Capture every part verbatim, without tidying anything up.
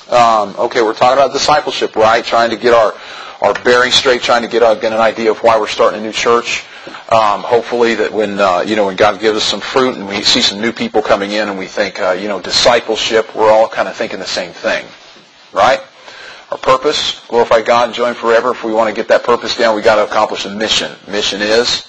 Um, okay, we're talking about discipleship, right? Trying to get our, our bearing straight, trying to get, uh, get an idea of why we're starting a new church. Um, hopefully that when, uh, you know, when God gives us some fruit and we see some new people coming in and we think, uh, you know, discipleship, we're all kind of thinking the same thing, right? Our purpose, glorify God and join Him forever. If we want to get that purpose down, we got to accomplish a mission. Mission is?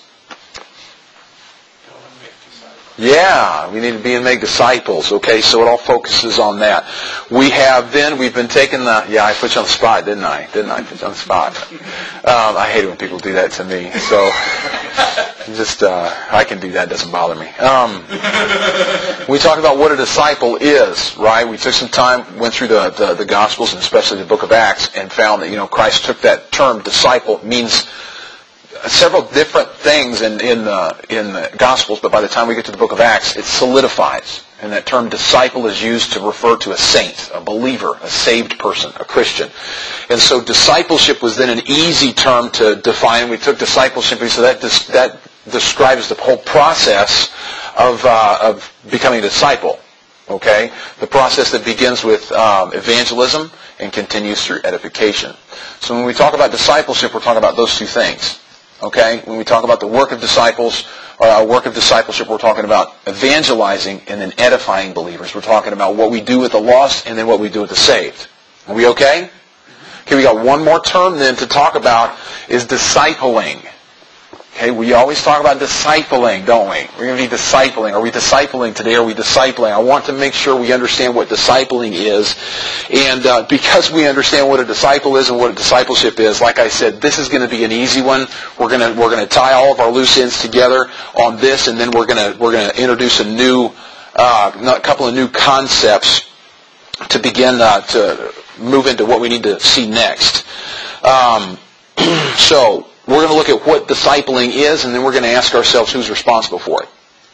Yeah, we need to be and make disciples. Okay, so it all focuses on that. We have then, we've been taking the, yeah, I put you on the spot, didn't I? Didn't I put you on the spot? Um, I hate it when people do that to me. So, just, uh, I can do that, it doesn't bother me. Um, we talked about what a disciple is, right? We took some time, went through the, the, the Gospels, and especially the book of Acts, and found that, you know, Christ took that term, disciple, means several different things in, in, the, in the Gospels, but by the time we get to the book of Acts, it solidifies. And that term disciple is used to refer to a saint, a believer, a saved person, a Christian. And so discipleship was then an easy term to define. We took discipleship, and so that, that describes the whole process of, uh, of becoming a disciple. Okay? The process that begins with um, evangelism and continues through edification. So when we talk about discipleship, we're talking about those two things. Okay? When we talk about the work of disciples, or our work of discipleship, we're talking about evangelizing and then edifying believers. We're talking about what we do with the lost and then what we do with the saved. Are we okay? Okay, we got one more term then to talk about is discipling. Okay, we always talk about discipling, don't we? We're going to be discipling. Are we discipling today? Are we discipling? I want to make sure we understand what discipling is. And uh, because we understand what a disciple is and what a discipleship is, like I said, this is going to be an easy one. We're going to we're going to tie all of our loose ends together on this, and then we're going to we're going to introduce a new uh, a couple of new concepts to begin uh, to move into what we need to see next. Um, so. We're going to look at what discipling is, and then we're going to ask ourselves who's responsible for it.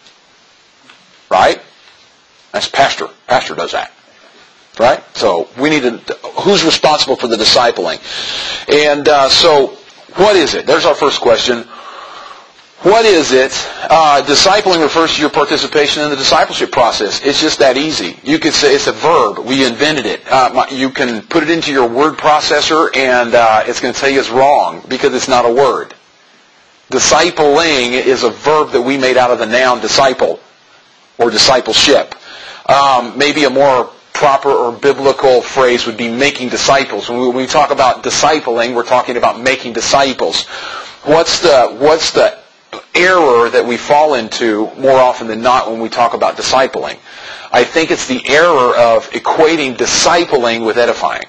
Right? That's pastor. Pastor does that. Right? So we need to, who's responsible for the discipling? And uh, so what is it? There's our first question. What is it? Uh, discipling refers to your participation in the discipleship process. It's just that easy. You could say it's a verb. We invented it. Uh, you can put it into your word processor, and uh, it's going to tell you it's wrong because it's not a word. Discipling is a verb that we made out of the noun disciple or discipleship. Um, maybe a more proper or biblical phrase would be making disciples. When we, when we talk about discipling, we're talking about making disciples. What's the what's the error that we fall into more often than not when we talk about discipling? I think it's the error of equating discipling with edifying.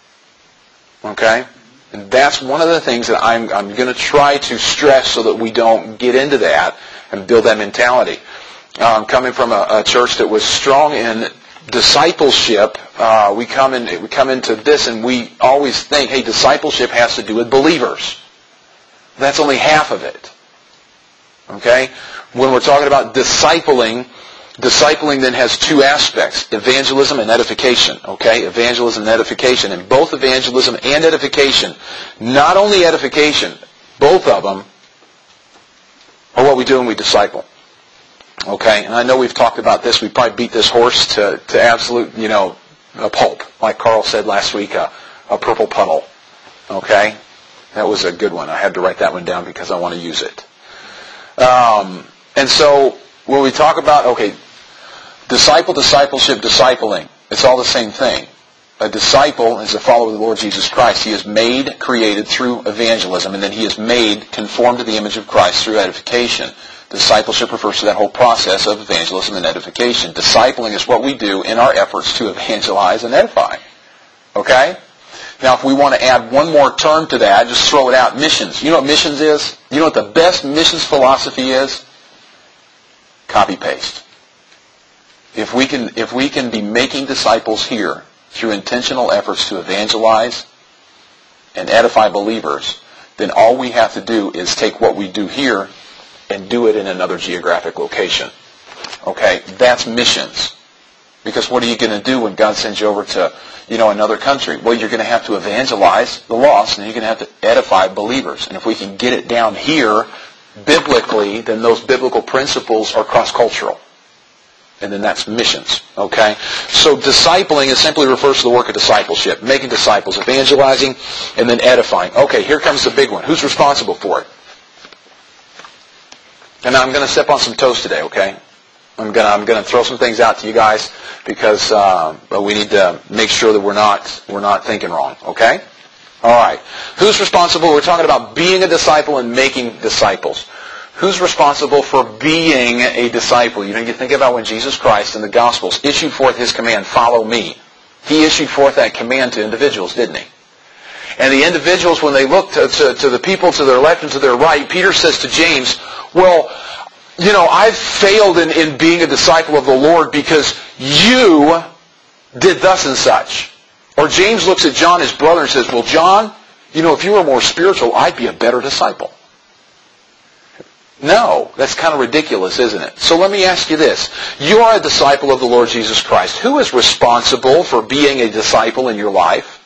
Okay? And that's one of the things that I'm, I'm going to try to stress so that we don't get into that and build that mentality. Um, coming from a, a church that was strong in discipleship, uh, we come in, we come into this and we always think, hey, discipleship has to do with believers. That's only half of it. Okay? When we're talking about discipling, discipling then has two aspects, evangelism and edification. Okay? Evangelism and edification. And both evangelism and edification, not only edification, both of them are what we do when we disciple. Okay? And I know we've talked about this. We probably beat this horse to, to absolute, you know, a pulp. Like Carl said last week, a, a purple puddle. Okay? That was a good one. I had to write that one down because I want to use it. Um, and so when we talk about, okay, disciple, discipleship, discipling, it's all the same thing. A disciple is a follower of the Lord Jesus Christ. He is made, created through evangelism, and then he is made conformed to the image of Christ through edification. Discipleship refers to that whole process of evangelism and edification. Discipling is what we do in our efforts to evangelize and edify. Okay? Now, if we want to add one more term to that, just throw it out. Missions. You know what missions is? You know what the best missions philosophy is? Copy-paste. If we can, if we can be making disciples here through intentional efforts to evangelize and edify believers, then all we have to do is take what we do here and do it in another geographic location. Okay? That's missions. Because what are you going to do when God sends you over to, you know, another country? Well, you're going to have to evangelize the lost, and you're going to have to edify believers. And if we can get it down here, biblically, then those biblical principles are cross-cultural. And then that's missions, okay? So discipling is simply refers to the work of discipleship, making disciples, evangelizing, and then edifying. Okay, here comes the big one. Who's responsible for it? And I'm going to step on some toes today, okay? I'm going to I'm going to throw some things out to you guys because uh, but we need to make sure that we're not we're not thinking wrong, okay? All right. Who's responsible? We're talking about being a disciple and making disciples. Who's responsible for being a disciple? You know, you think about when Jesus Christ in the Gospels issued forth His command, follow me. He issued forth that command to individuals, didn't He? And the individuals, when they looked to, to, to the people to their left and to their right, Peter says to James, well, you know, I've failed in, in being a disciple of the Lord because you did thus and such. Or James looks at John, his brother, and says, well, John, you know, if you were more spiritual, I'd be a better disciple. No, that's kind of ridiculous, isn't it? So let me ask you this. You are a disciple of the Lord Jesus Christ. Who is responsible for being a disciple in your life?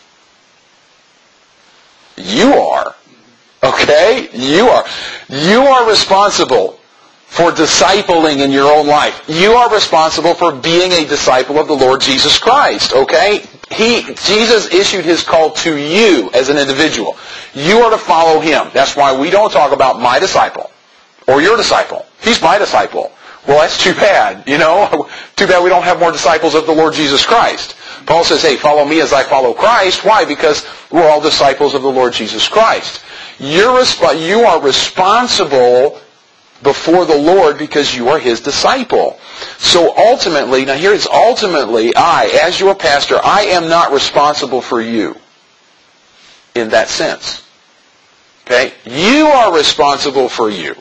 You are. Okay? You are. You are responsible for discipling in your own life. You are responsible for being a disciple of the Lord Jesus Christ. Okay? He, Jesus issued His call to you as an individual. You are to follow Him. That's why we don't talk about my disciple. Or your disciple. He's my disciple. Well, that's too bad, you know. Too bad we don't have more disciples of the Lord Jesus Christ. Paul says, hey, follow me as I follow Christ. Why? Because we're all disciples of the Lord Jesus Christ. You're resp- you are responsible before the Lord because you are His disciple. So ultimately, now here it's ultimately, I, as your pastor, I am not responsible for you in that sense. Okay? You are responsible for you.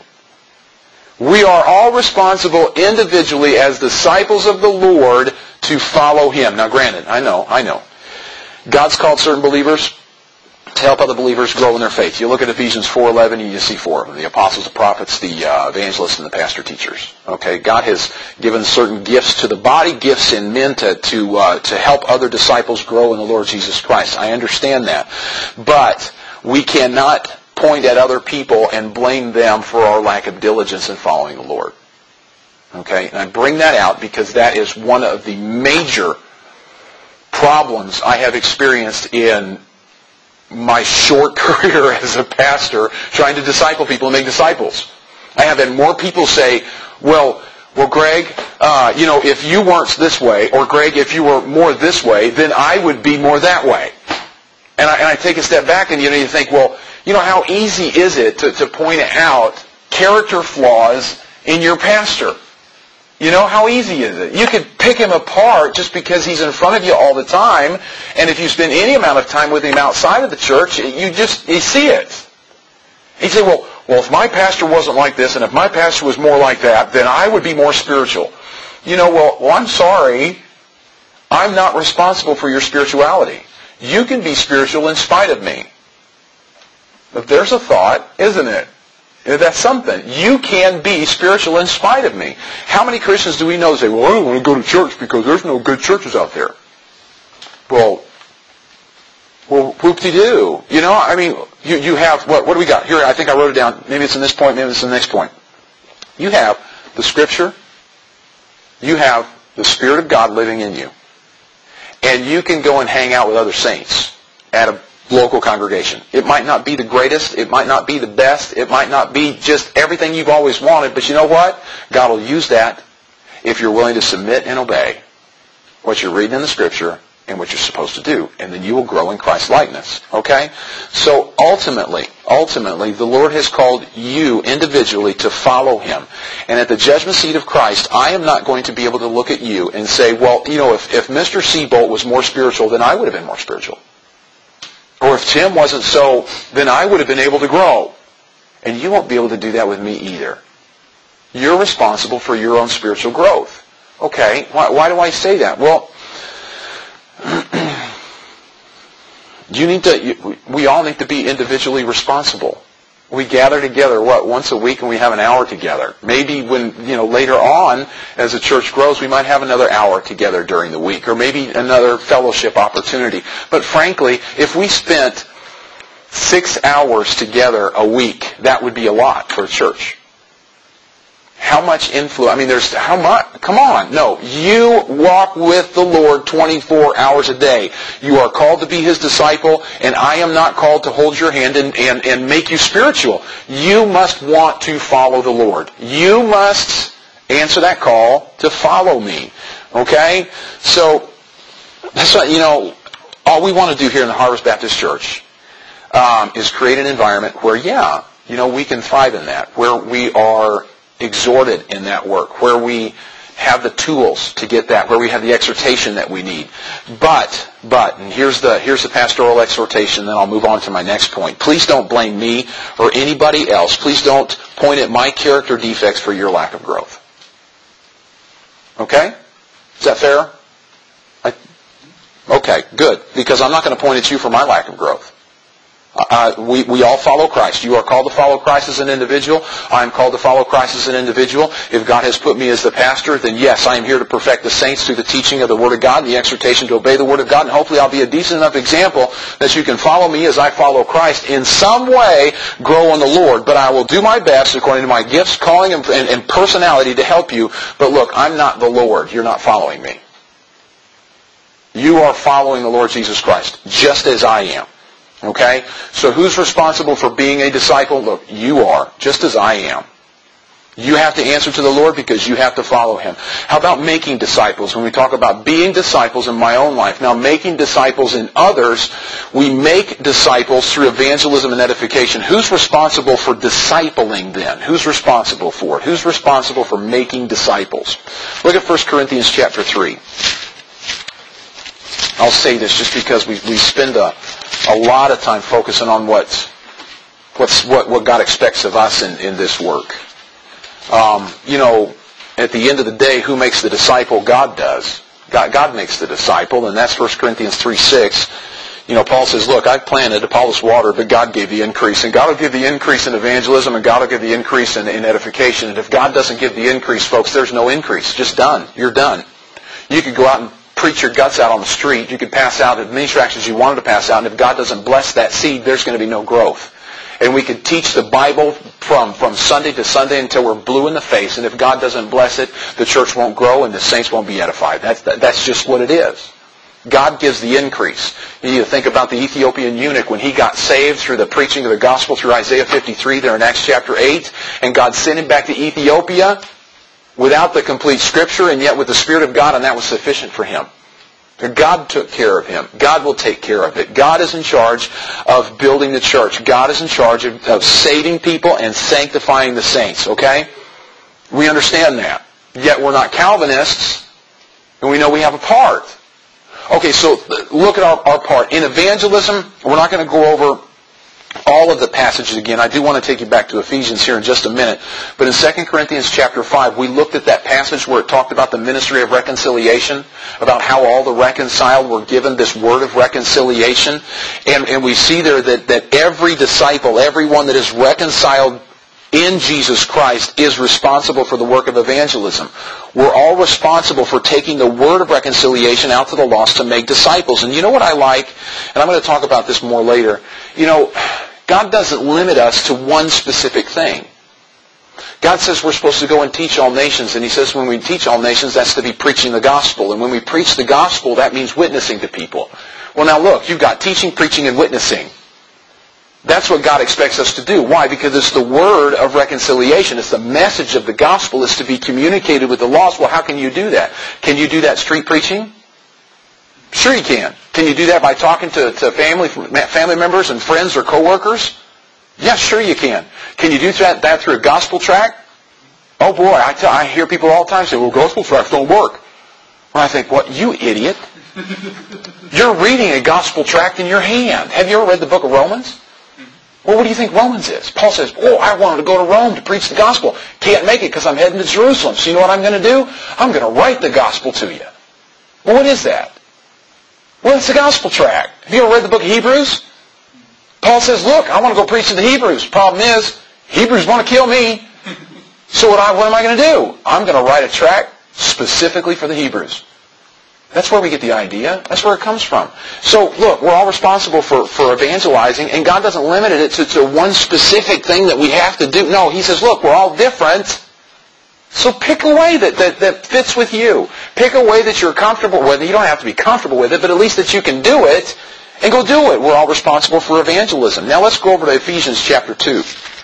We are all responsible individually as disciples of the Lord to follow Him. Now granted, I know, I know. God's called certain believers to help other believers grow in their faith. You look at Ephesians four eleven, and you see four of them. The apostles, the prophets, the uh, evangelists, and the pastor teachers. Okay, God has given certain gifts to the body, gifts in men to, to, uh, to help other disciples grow in the Lord Jesus Christ. I understand that. But we cannot point at other people and blame them for our lack of diligence in following the Lord. Okay? And I bring that out because that is one of the major problems I have experienced in my short career as a pastor trying to disciple people and make disciples. I have had more people say, well, well, Greg, uh, you know, if you weren't this way, or Greg, if you were more this way, then I would be more that way. And I, and I take a step back and you know, you think, well, you know, how easy is it to, to point out character flaws in your pastor? You know, how easy is it? You could pick him apart just because he's in front of you all the time, and if you spend any amount of time with him outside of the church, you just you see it. You say, well, well, if my pastor wasn't like this, and if my pastor was more like that, then I would be more spiritual. You know, well, well I'm sorry. I'm not responsible for your spirituality. You can be spiritual in spite of me. If there's a thought, isn't it? That's something. You can be spiritual in spite of me. How many Christians do we know that say, well, I don't want to go to church because there's no good churches out there? Well, well, whoop-de-doo. You know, I mean, you, you have, what, what do we got? Here, I think I wrote it down. Maybe it's in this point, maybe it's in the next point. You have the Scripture. You have the Spirit of God living in you. And you can go and hang out with other saints at a local congregation. It might not be the greatest. It might not be the best. It might not be just everything you've always wanted. But you know what? God will use that if you're willing to submit and obey what you're reading in the Scripture and what you're supposed to do. And then you will grow in Christ's likeness. Okay? So ultimately, ultimately, the Lord has called you individually to follow Him. And at the judgment seat of Christ, I am not going to be able to look at you and say, well, you know, if, if Mister Seabolt was more spiritual, then I would have been more spiritual. Or if Tim wasn't so, then I would have been able to grow. And you won't be able to do that with me either. You're responsible for your own spiritual growth. Okay, why, why do I say that? Well, you need to. You, we all need to be individually responsible. We gather together, what, once a week, and we have an hour together. Maybe when, you know, later on, as the church grows, we might have another hour together during the week, or maybe another fellowship opportunity. But frankly, if we spent six hours together a week, that would be a lot for a church. How much influence? I mean, there's how much? Come on. No, you walk with the Lord twenty-four hours a day. You are called to be His disciple, and I am not called to hold your hand and, and, and make you spiritual. You must want to follow the Lord. You must answer that call to follow me. Okay? So, that's what, you know, all we want to do here in the Harvest Baptist Church um, is create an environment where, yeah, you know, we can thrive in that, where we are exhorted in that work, where we have the tools to get that, where we have the exhortation that we need. But, but, and here's the here's the pastoral exhortation, then I'll move on to my next point. Please don't blame me or anybody else. Please don't point at my character defects for your lack of growth. Okay? Is that fair? I, okay, good. Because I'm not going to point at you for my lack of growth. Uh, we, we all follow Christ. You are called to follow Christ as an individual. I am called to follow Christ as an individual. If God has put me as the pastor, then yes, I am here to perfect the saints through the teaching of the Word of God and the exhortation to obey the Word of God. And hopefully I'll be a decent enough example that you can follow me as I follow Christ. In some way, grow in the Lord. But I will do my best according to my gifts, calling, and, and, and personality to help you. But look, I'm not the Lord. You're not following me. You are following the Lord Jesus Christ, just as I am. Okay? So who's responsible for being a disciple? Look, you are, just as I am. You have to answer to the Lord because you have to follow Him. How about making disciples? When we talk about being disciples in my own life, now making disciples in others, we make disciples through evangelism and edification. Who's responsible for discipling then? Who's responsible for it? Who's responsible for making disciples? Look at First Corinthians chapter three. I'll say this just because we, we spend a, a lot of time focusing on what, what's, what, what God expects of us in, in this work. Um, you know, at the end of the day, who makes the disciple? God does. God, God makes the disciple, and that's First Corinthians three six. You know, Paul says, look, I planted, Apollos watered, but God gave the increase. And God will give the increase in evangelism, and God will give the increase in, in edification. And if God doesn't give the increase, folks, there's no increase. Just done. You're done. You could go out and preach your guts out on the street. You could pass out as many tracts as you wanted to pass out. And if God doesn't bless that seed, there's going to be no growth. And we could teach the Bible from, from Sunday to Sunday until we're blue in the face. And if God doesn't bless it, the church won't grow and the saints won't be edified. That's, that, that's just what it is. God gives the increase. You need to think about the Ethiopian eunuch when he got saved through the preaching of the gospel through Isaiah fifty-three there in Acts chapter eight. And God sent him back to Ethiopia without the complete Scripture and yet with the Spirit of God, and that was sufficient for him. God took care of him. God will take care of it. God is in charge of building the church. God is in charge of, of saving people and sanctifying the saints, okay? We understand that. Yet we're not Calvinists, and we know we have a part. Okay, so look at our, our part. In evangelism, we're not going to go over all of the passages again. I do want to take you back to Ephesians here in just a minute. But in Second Corinthians chapter five, we looked at that passage where it talked about the ministry of reconciliation, about how all the reconciled were given this word of reconciliation. And, and we see there that, that every disciple, everyone that is reconciled in Jesus Christ is responsible for the work of evangelism. We're all responsible for taking the word of reconciliation out to the lost to make disciples. And you know what I like? And I'm going to talk about this more later. You know, God doesn't limit us to one specific thing. God says we're supposed to go and teach all nations. And He says when we teach all nations, that's to be preaching the gospel. And when we preach the gospel, that means witnessing to people. Well, now look, you've got teaching, preaching, and witnessing. That's what God expects us to do. Why? Because it's the word of reconciliation. It's the message of the gospel. It's to be communicated with the lost. Well, how can you do that? Can you do that street preaching? Sure you can. Can you do that by talking to, to family family members and friends or coworkers? Yes, sure you can. Can you do that, that through a gospel tract? Oh boy, I, tell, I hear people all the time say, well, gospel tracts don't work. Well, I think, what, you idiot. You're reading a gospel tract in your hand. Have you ever read the book of Romans? Well, what do you think Romans is? Paul says, oh, I wanted to go to Rome to preach the gospel. Can't make it because I'm heading to Jerusalem. So you know what I'm going to do? I'm going to write the gospel to you. Well, what is that? Well, it's the gospel tract. Have you ever read the book of Hebrews? Paul says, look, I want to go preach to the Hebrews. Problem is, Hebrews want to kill me. So what, I, what am I going to do? I'm going to write a tract specifically for the Hebrews. That's where we get the idea. That's where it comes from. So, look, we're all responsible for, for evangelizing, and God doesn't limit it to, to one specific thing that we have to do. No, He says, look, we're all different. So pick a way that, that, that fits with you. Pick a way that you're comfortable with. You don't have to be comfortable with it, but at least that you can do it, and go do it. We're all responsible for evangelism. Now let's go over to Ephesians chapter two.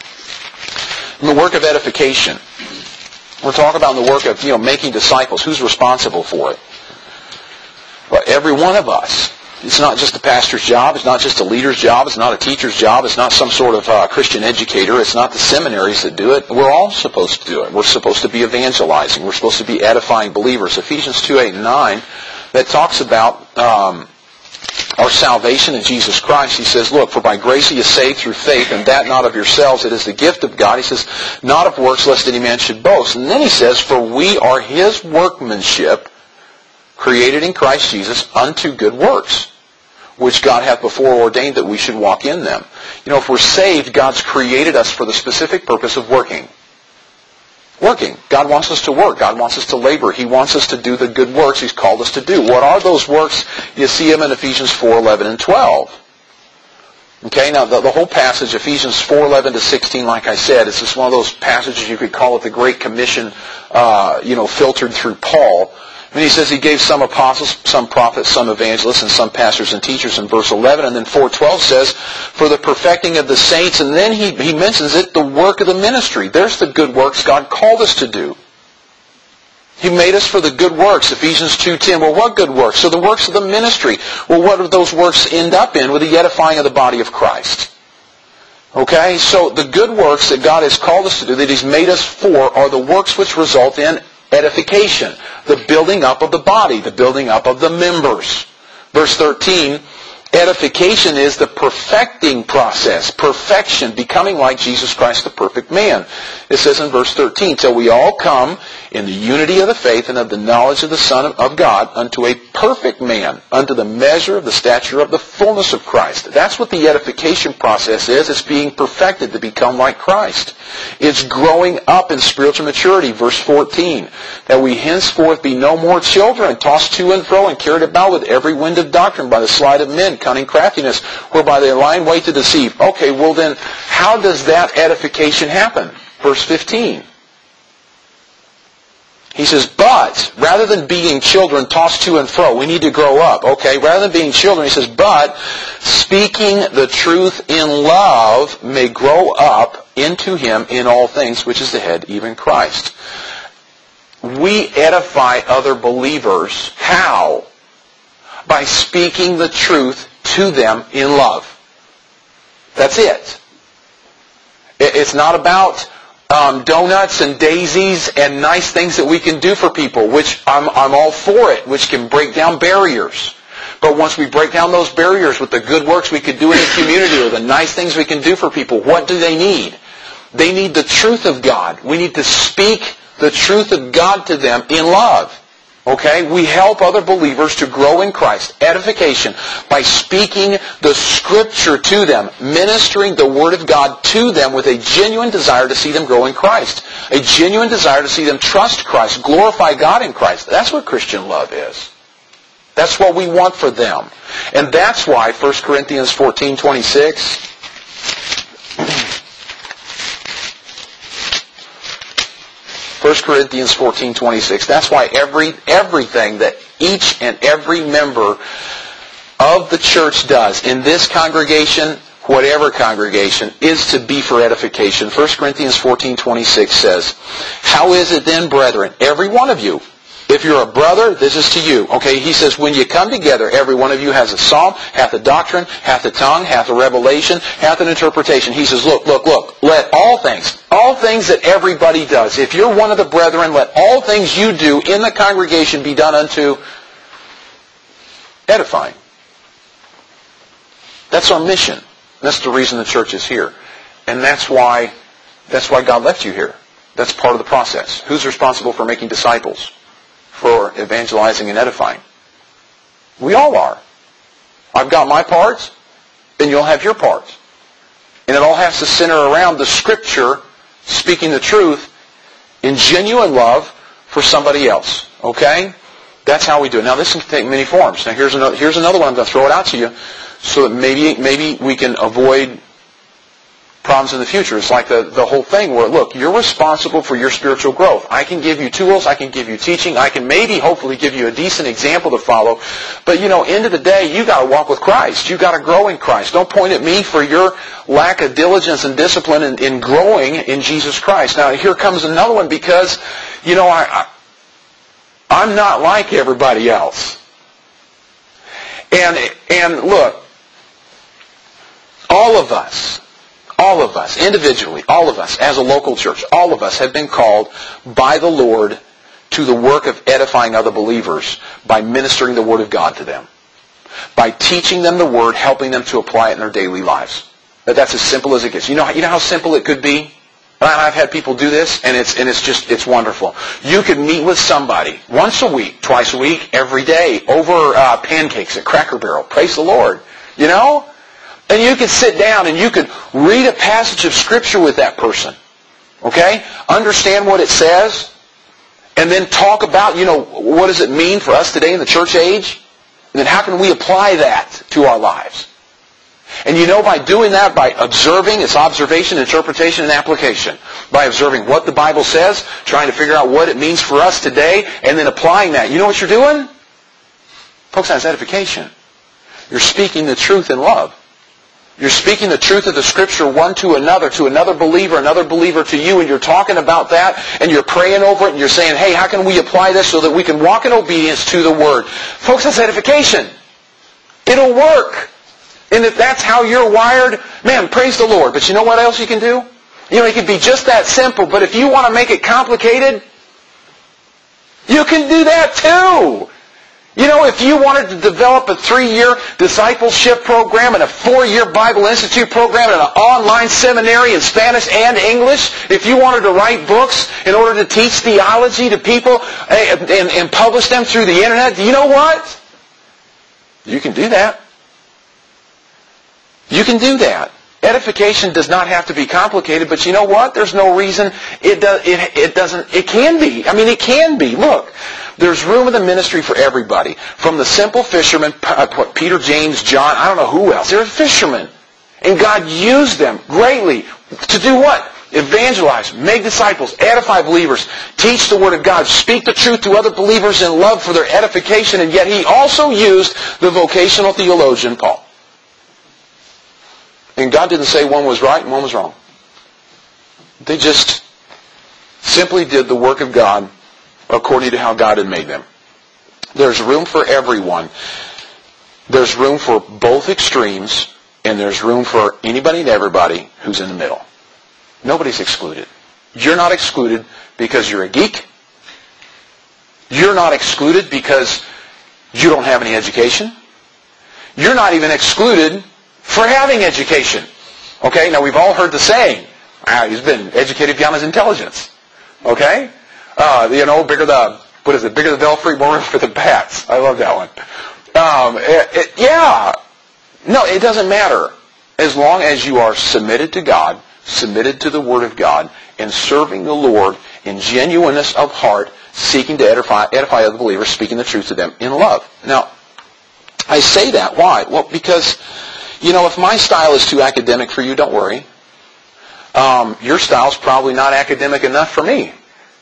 And the work of edification. We're talking about the work of, you know, making disciples. Who's responsible for it? Well, every one of us. It's not just the pastor's job. It's not just a leader's job. It's not a teacher's job. It's not some sort of uh, Christian educator. It's not the seminaries that do it. We're all supposed to do it. We're supposed to be evangelizing. We're supposed to be edifying believers. Ephesians two, eight, and nine, that talks about um, our salvation in Jesus Christ. He says, look, for by grace are you saved through faith, and that not of yourselves. It is the gift of God. He says, not of works, lest any man should boast. And then he says, for we are his workmanship, created in Christ Jesus unto good works, which God hath before ordained that we should walk in them. You know, if we're saved, God's created us for the specific purpose of working. Working. God wants us to work. God wants us to labor. He wants us to do the good works He's called us to do. What are those works? You see them in Ephesians four, eleven, and twelve. Okay, now the, the whole passage, Ephesians four, eleven to sixteen, like I said, it's just one of those passages you could call it the Great Commission, uh, you know, filtered through Paul. And he says he gave some apostles, some prophets, some evangelists, and some pastors and teachers in verse eleven. And then four twelve says, for the perfecting of the saints. And then he, he mentions it, the work of the ministry. There's the good works God called us to do. He made us for the good works. Ephesians two ten. Well, what good works? So the works of the ministry. Well, what do those works end up in? With the edifying of the body of Christ. Okay? So the good works that God has called us to do, that He's made us for, are the works which result in edification, the building up of the body, the building up of the members. Verse thirteen, edification is the perfecting process, perfection, becoming like Jesus Christ, the perfect man. It says in verse thirteen, till we all come in the unity of the faith and of the knowledge of the Son of God unto a perfect man, unto the measure of the stature of the fullness of Christ. That's what the edification process is. It's being perfected to become like Christ. It's growing up in spiritual maturity. Verse fourteen, that we henceforth be no more children, tossed to and fro and carried about with every wind of doctrine by the sleight of men, cunning craftiness, whereby they lie in wait to deceive. Okay, well then, how does that edification happen? Verse fifteen. He says, but, rather than being children tossed to and fro, we need to grow up. Okay, rather than being children, he says, but, speaking the truth in love, may grow up into Him in all things, which is the head, even Christ. We edify other believers. How? By speaking the truth to them in love. That's it. It's not about um, donuts and daisies and nice things that we can do for people, which I'm, I'm all for it, which can break down barriers. But once we break down those barriers with the good works we could do in the community or the nice things we can do for people, what do they need? They need the truth of God. We need to speak the truth of God to them in love. Okay? We help other believers to grow in Christ. Edification by speaking the Scripture to them, ministering the Word of God to them with a genuine desire to see them grow in Christ. A genuine desire to see them trust Christ, glorify God in Christ. That's what Christian love is. That's what we want for them. And that's why First Corinthians fourteen twenty-six... First Corinthians fourteen twenty-six. That's why every everything that each and every member of the church does in this congregation, whatever congregation, is to be for edification. First Corinthians fourteen twenty-six says, how is it then, brethren, every one of you, if you're a brother, this is to you. Okay, he says, when you come together, every one of you has a psalm, hath a doctrine, hath a tongue, hath a revelation, hath an interpretation. He says, look, look, look, let all things, all things that everybody does, if you're one of the brethren, let all things you do in the congregation be done unto edifying. That's our mission. That's the reason the church is here. And that's why, that's why God left you here. That's part of the process. Who's responsible for making disciples? For evangelizing and edifying? We all are. I've got my parts, and you'll have your parts. And it all has to center around the Scripture, speaking the truth in genuine love for somebody else. Okay? That's how we do it. Now this can take many forms. Now here's another, here's another one. I'm going to throw it out to you so that maybe, maybe we can avoid problems in the future. It's like the, the whole thing where, look, you're responsible for your spiritual growth. I can give you tools, I can give you teaching, I can maybe hopefully give you a decent example to follow. But, you know, end of the day, you got to walk with Christ. You got to grow in Christ. Don't point at me for your lack of diligence and discipline in, in growing in Jesus Christ. Now, here comes another one because, you know, I, I, I'm not like everybody else. And, and look, all of us, All of us, individually, all of us, as a local church, all of us have been called by the Lord to the work of edifying other believers by ministering the Word of God to them, by teaching them the Word, helping them to apply it in their daily lives. But that's as simple as it gets. You know, you know how simple it could be? I've had people do this, and it's and it's just, it's wonderful. You could meet with somebody once a week, twice a week, every day, over uh, pancakes at Cracker Barrel. Praise the Lord. You know? And you could sit down and you could read a passage of Scripture with that person. Okay? Understand what it says. And then talk about, you know, what does it mean for us today in the church age? And then how can we apply that to our lives? And you know, by doing that, by observing, it's observation, interpretation, and application. By observing what the Bible says, trying to figure out what it means for us today, and then applying that. You know what you're doing? Folks, that's edification. You're speaking the truth in love. You're speaking the truth of the Scripture one to another, to another believer, another believer to you, and you're talking about that, and you're praying over it, and you're saying, hey, how can we apply this so that we can walk in obedience to the Word? Folks, that's edification. It'll work. And if that's how you're wired, man, praise the Lord. But you know what else you can do? You know, it can be just that simple, but if you want to make it complicated, you can do that too. You know, if you wanted to develop a three-year discipleship program and a four-year Bible Institute program and an online seminary in Spanish and English, if you wanted to write books in order to teach theology to people and, and, and publish them through the internet, do you know what? You can do that. You can do that. Edification does not have to be complicated, but you know what? There's no reason it does. It, it doesn't. It can be. I mean, it can be. Look, there's room in the ministry for everybody. From the simple fishermen, Peter, James, John. I don't know who else. They're fishermen, and God used them greatly to do what? Evangelize, make disciples, edify believers, teach the Word of God, speak the truth to other believers in love for their edification. And yet, He also used the vocational theologian Paul. And God didn't say one was right and one was wrong. They just simply did the work of God according to how God had made them. There's room for everyone. There's room for both extremes, and there's room for anybody and everybody who's in the middle. Nobody's excluded. You're not excluded because you're a geek. You're not excluded because you don't have any education. You're not even excluded for having education. Okay, now we've all heard the saying, ah, he's been educated beyond his intelligence. Okay? Uh, you know, bigger the, what is it, bigger the belfry, more room for the bats. I love that one. Um, it, it, yeah. No, it doesn't matter. As long as you are submitted to God, submitted to the Word of God, and serving the Lord in genuineness of heart, seeking to edify, edify other believers, speaking the truth to them in love. Now, I say that. Why? Well, because, you know, if my style is too academic for you, don't worry. Um, your style's probably not academic enough for me.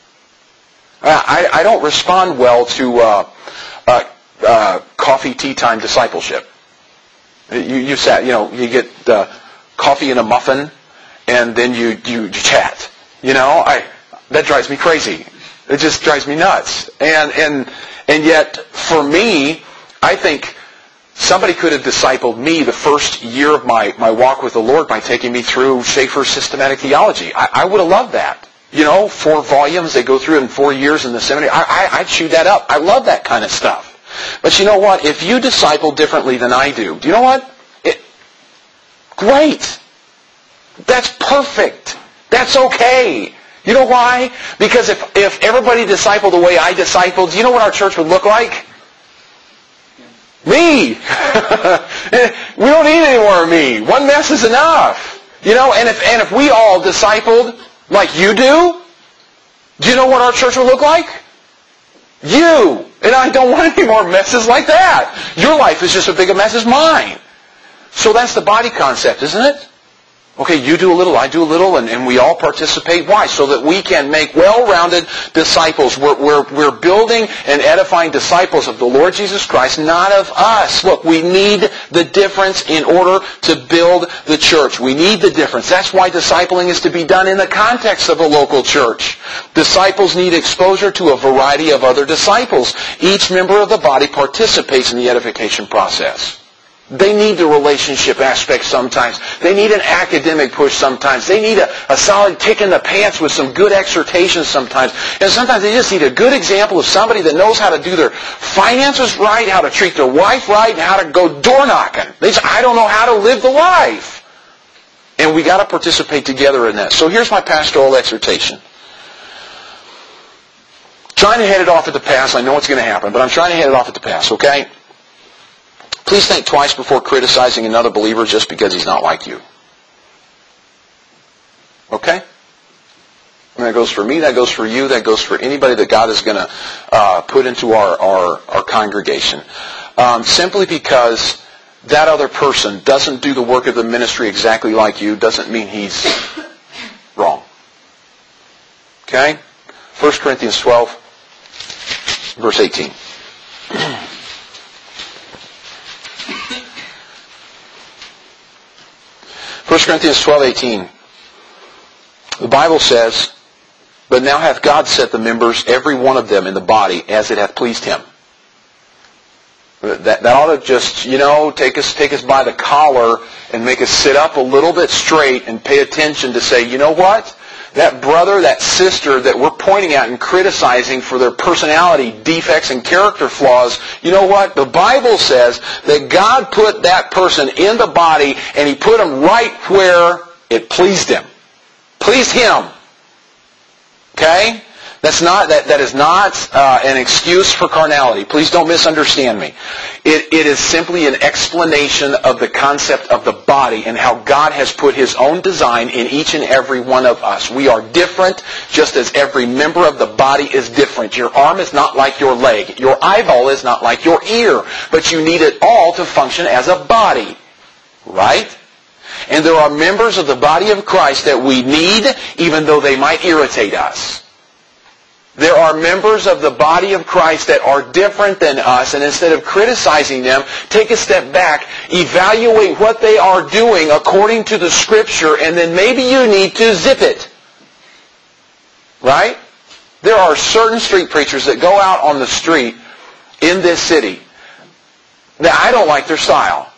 I, I don't respond well to uh, uh, uh, coffee tea time discipleship. You, you sat, you know, you get uh, coffee and a muffin, and then you, you you chat. You know, I that drives me crazy. It just drives me nuts. And and and yet, for me, I think somebody could have discipled me the first year of my, my walk with the Lord by taking me through Schaeffer's systematic theology. I, I would have loved that. You know, four volumes they go through in four years in the seminary. I, I, I'd chew that up. I love that kind of stuff. But you know what? If you disciple differently than I do, do you know what? It, great. That's perfect. That's okay. You know why? Because if, if everybody discipled the way I discipled, do you know what our church would look like? Me. We don't need any more of me. One mess is enough. You know, and if and if we all discipled like you do, do you know what our church will look like? You. And I don't want any more messes like that. Your life is just as big a mess as mine. So that's the body concept, isn't it? Okay, you do a little, I do a little, and, and we all participate. Why? So that we can make well-rounded disciples. We're, we're, we're building and edifying disciples of the Lord Jesus Christ, not of us. Look, we need the difference in order to build the church. We need the difference. That's why discipling is to be done in the context of a local church. Disciples need exposure to a variety of other disciples. Each member of the body participates in the edification process. They need the relationship aspect sometimes. They need an academic push sometimes. They need a, a solid kick in the pants with some good exhortation sometimes. And sometimes they just need a good example of somebody that knows how to do their finances right, how to treat their wife right, and how to go door knocking. They say, I don't know how to live the life. And we got to participate together in that. So here's my pastoral exhortation. Trying to head it off at the pass. I know it's going to happen, but I'm trying to head it off at the pass, okay? Please think twice before criticizing another believer just because he's not like you. Okay? And that goes for me, that goes for you, that goes for anybody that God is going to uh, put into our, our, our congregation. Um, simply because that other person doesn't do the work of the ministry exactly like you doesn't mean he's wrong. Okay? First Corinthians twelve, verse eighteen. First Corinthians twelve eighteen. The Bible says, but now hath God set the members, every one of them in the body, as it hath pleased him. That, that ought to just, you know, take us, take us by the collar and make us sit up a little bit straight and pay attention to say, you know what? That brother, that sister that we're pointing at and criticizing for their personality defects and character flaws, you know what? The Bible says that God put that person in the body and He put him right where it pleased Him. Pleased Him. Okay? That's not, that, that is not uh, an excuse for carnality. Please don't misunderstand me. It, it is simply an explanation of the concept of the body and how God has put His own design in each and every one of us. We are different just as every member of the body is different. Your arm is not like your leg. Your eyeball is not like your ear. But you need it all to function as a body. Right? And there are members of the body of Christ that we need even though they might irritate us. There are members of the body of Christ that are different than us, and instead of criticizing them, take a step back, evaluate what they are doing according to the Scripture, and then maybe you need to zip it. Right? There are certain street preachers that go out on the street in this city that I don't like their style.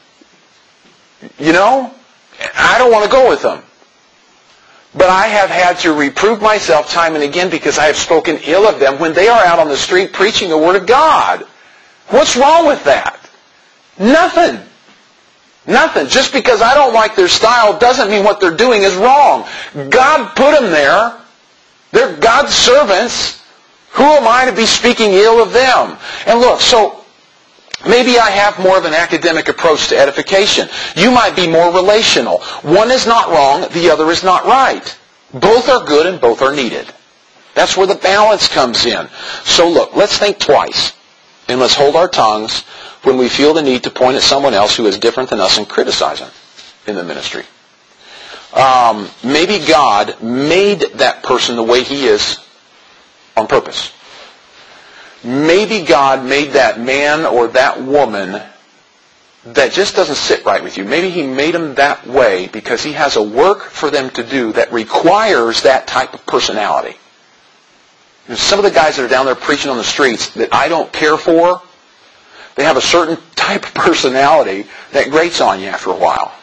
You know? I don't want to go with them. But I have had to reprove myself time and again because I have spoken ill of them when they are out on the street preaching the Word of God. What's wrong with that? Nothing. Nothing. Just because I don't like their style doesn't mean what they're doing is wrong. God put them there. They're God's servants. Who am I to be speaking ill of them? And look, so maybe I have more of an academic approach to edification. You might be more relational. One is not wrong, the other is not right. Both are good and both are needed. That's where the balance comes in. So look, let's think twice. And let's hold our tongues when we feel the need to point at someone else who is different than us and criticize them in the ministry. Um, maybe God made that person the way he is on purpose. Maybe God made that man or that woman that just doesn't sit right with you. Maybe He made them that way because He has a work for them to do that requires that type of personality. And some of the guys that are down there preaching on the streets that I don't care for, they have a certain type of personality that grates on you after a while.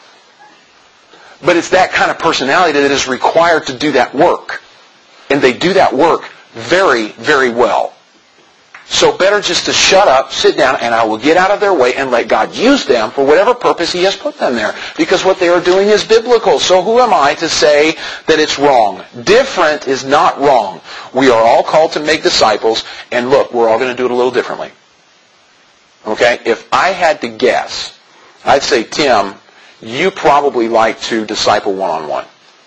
But it's that kind of personality that is required to do that work. And they do that work very, very well. So better just to shut up, sit down, and I will get out of their way and let God use them for whatever purpose He has put them there. Because what they are doing is biblical. So who am I to say that it's wrong? Different is not wrong. We are all called to make disciples, and look, we're all going to do it a little differently. Okay? If I had to guess, I'd say, Tim, you probably like to disciple one-on-one.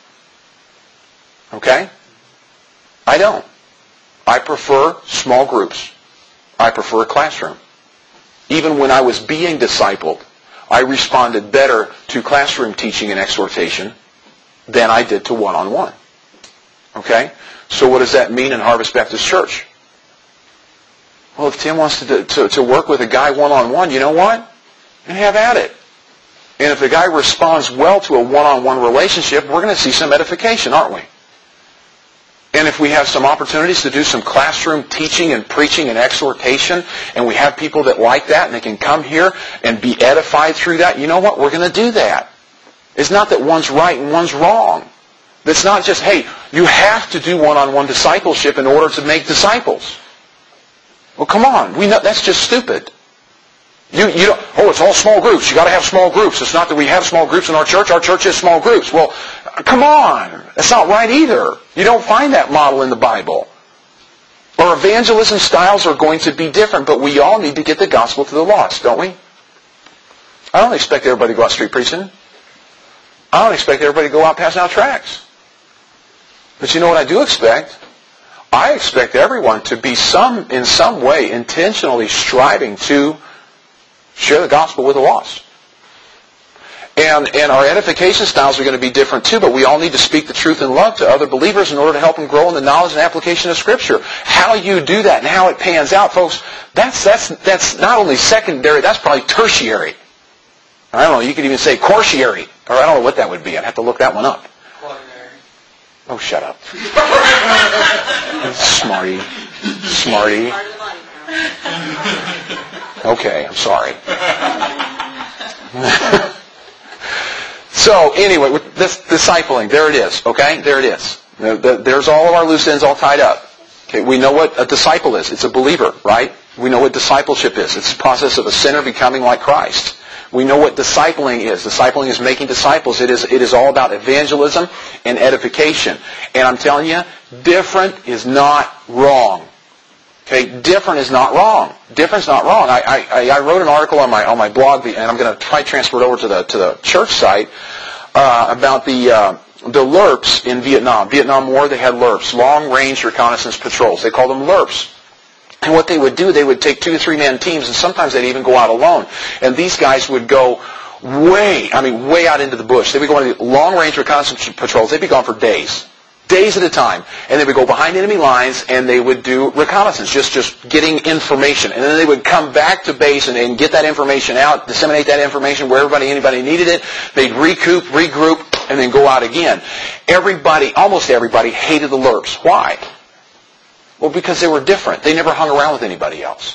Okay? I don't. I prefer small groups. I prefer a classroom. Even when I was being discipled, I responded better to classroom teaching and exhortation than I did to one-on-one. Okay? So what does that mean in Harvest Baptist Church? Well, if Tim wants to, to, to work with a guy one-on-one, you know what? And have at it. And if the guy responds well to a one-on-one relationship, we're going to see some edification, aren't we? And if we have some opportunities to do some classroom teaching and preaching and exhortation, and we have people that like that, and they can come here and be edified through that, you know what? We're going to do that. It's not that one's right and one's wrong. It's not just, hey, you have to do one-on-one discipleship in order to make disciples. Well, come on. We know that's just stupid. You, you don't, oh, it's all small groups. You got to have small groups. It's not that we have small groups in our church. Our church has small groups. Well, come on. That's not right either. You don't find that model in the Bible. Our evangelism styles are going to be different, but we all need to get the gospel to the lost, don't we? I don't expect everybody to go out street preaching. I don't expect everybody to go out passing out tracts. But you know what I do expect? I expect everyone to be some, in some way intentionally striving to share the gospel with the lost. And, and our edification styles are going to be different too, but we all need to speak the truth in love to other believers in order to help them grow in the knowledge and application of Scripture. How you do that and how it pans out, folks, that's, that's, that's not only secondary, that's probably tertiary. I don't know, you could even say quaternary, or I don't know what that would be. I'd have to look that one up. Quaternary. Oh, shut up. Smarty. Smarty. Okay, I'm sorry. So, anyway, with this discipling, there it is, okay? There it is. There's all of our loose ends all tied up. Okay, we know what a disciple is. It's a believer, right? We know what discipleship is. It's the process of a sinner becoming like Christ. We know what discipling is. Discipling is making disciples. It is, it is all about evangelism and edification. And I'm telling you, different is not wrong. Okay, different is not wrong. Different is not wrong. I, I, I wrote an article on my on my blog, and I'm going to try to transfer it over to the to the church site uh, about the uh, the L R Ps in Vietnam. Vietnam War, they had L R Ps, long range reconnaissance patrols. They called them L R Ps. And what they would do, they would take two to three man teams, and sometimes they'd even go out alone. And these guys would go way, I mean, way out into the bush. They'd be going to long range reconnaissance patrols. They'd be gone for days. Days at a time. And they would go behind enemy lines and they would do reconnaissance, just, just getting information. And then they would come back to base and, and get that information out, disseminate that information where everybody, anybody needed it. They'd recoup, regroup, and then go out again. Everybody, almost everybody, hated the L R Ps. Why? Well, because they were different. They never hung around with anybody else.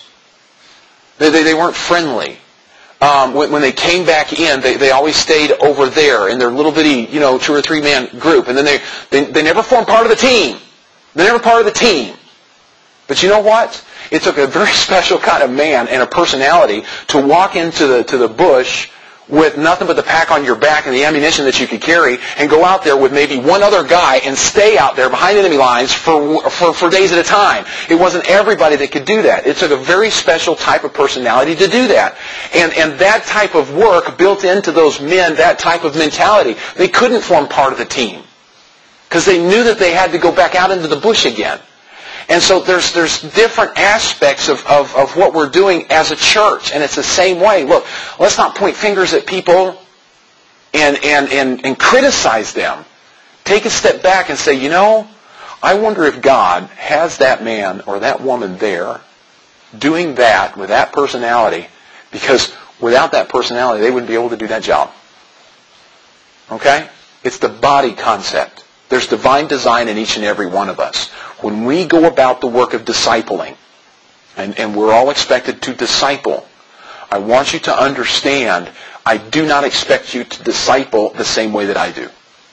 They, they, they weren't friendly. Um, when, when they came back in, they, they always stayed over there in their little bitty, you know, two or three man group. And then they, they, they never formed part of the team. They're never part of the team. But you know what? It took a very special kind of man and a personality to walk into the, to the bush with nothing but the pack on your back and the ammunition that you could carry and go out there with maybe one other guy and stay out there behind enemy lines for, for, for days at a time. It wasn't everybody that could do that. It took a very special type of personality to do that. And, and that type of work built into those men, that type of mentality, they couldn't form part of the team because they knew that they had to go back out into the bush again. And so there's there's different aspects of, of, of what we're doing as a church. And it's the same way. Look, let's not point fingers at people and, and, and, and criticize them. Take a step back and say, you know, I wonder if God has that man or that woman there doing that with that personality, because without that personality, they wouldn't be able to do that job. Okay? It's the body concept. There's divine design in each and every one of us. When we go about the work of discipling, and, and we're all expected to disciple, I want you to understand, I do not expect you to disciple the same way that I do.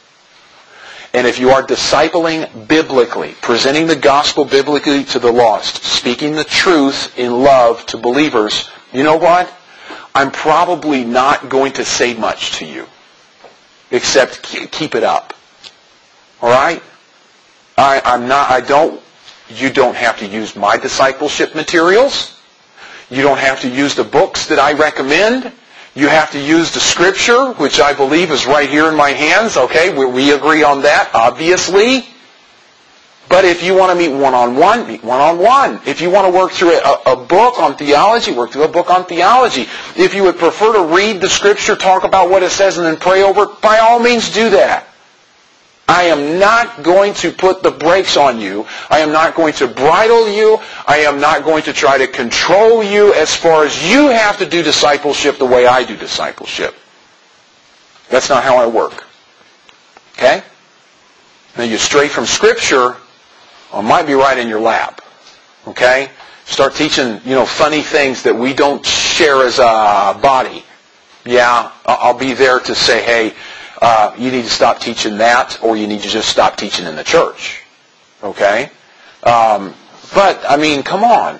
And if you are discipling biblically, presenting the gospel biblically to the lost, speaking the truth in love to believers, you know what? I'm probably not going to say much to you, except keep it up. All right? I, I'm not, I don't, you don't have to use my discipleship materials. You don't have to use the books that I recommend. You have to use the Scripture, which I believe is right here in my hands. Okay? We, we agree on that, obviously. But if you want to meet one-on-one, meet one-on-one. If you want to work through a, a book on theology, work through a book on theology. If you would prefer to read the Scripture, talk about what it says, and then pray over it, by all means do that. I am not going to put the brakes on you. I am not going to bridle you. I am not going to try to control you as far as you have to do discipleship the way I do discipleship. That's not how I work. Okay? Now you stray from Scripture, well, it might be right in your lap. Okay? Start teaching, you know, funny things that we don't share as a body. Yeah, I'll be there to say, hey, uh, you need to stop teaching that, or you need to just stop teaching in the church. Okay? Um, but, I mean, come on.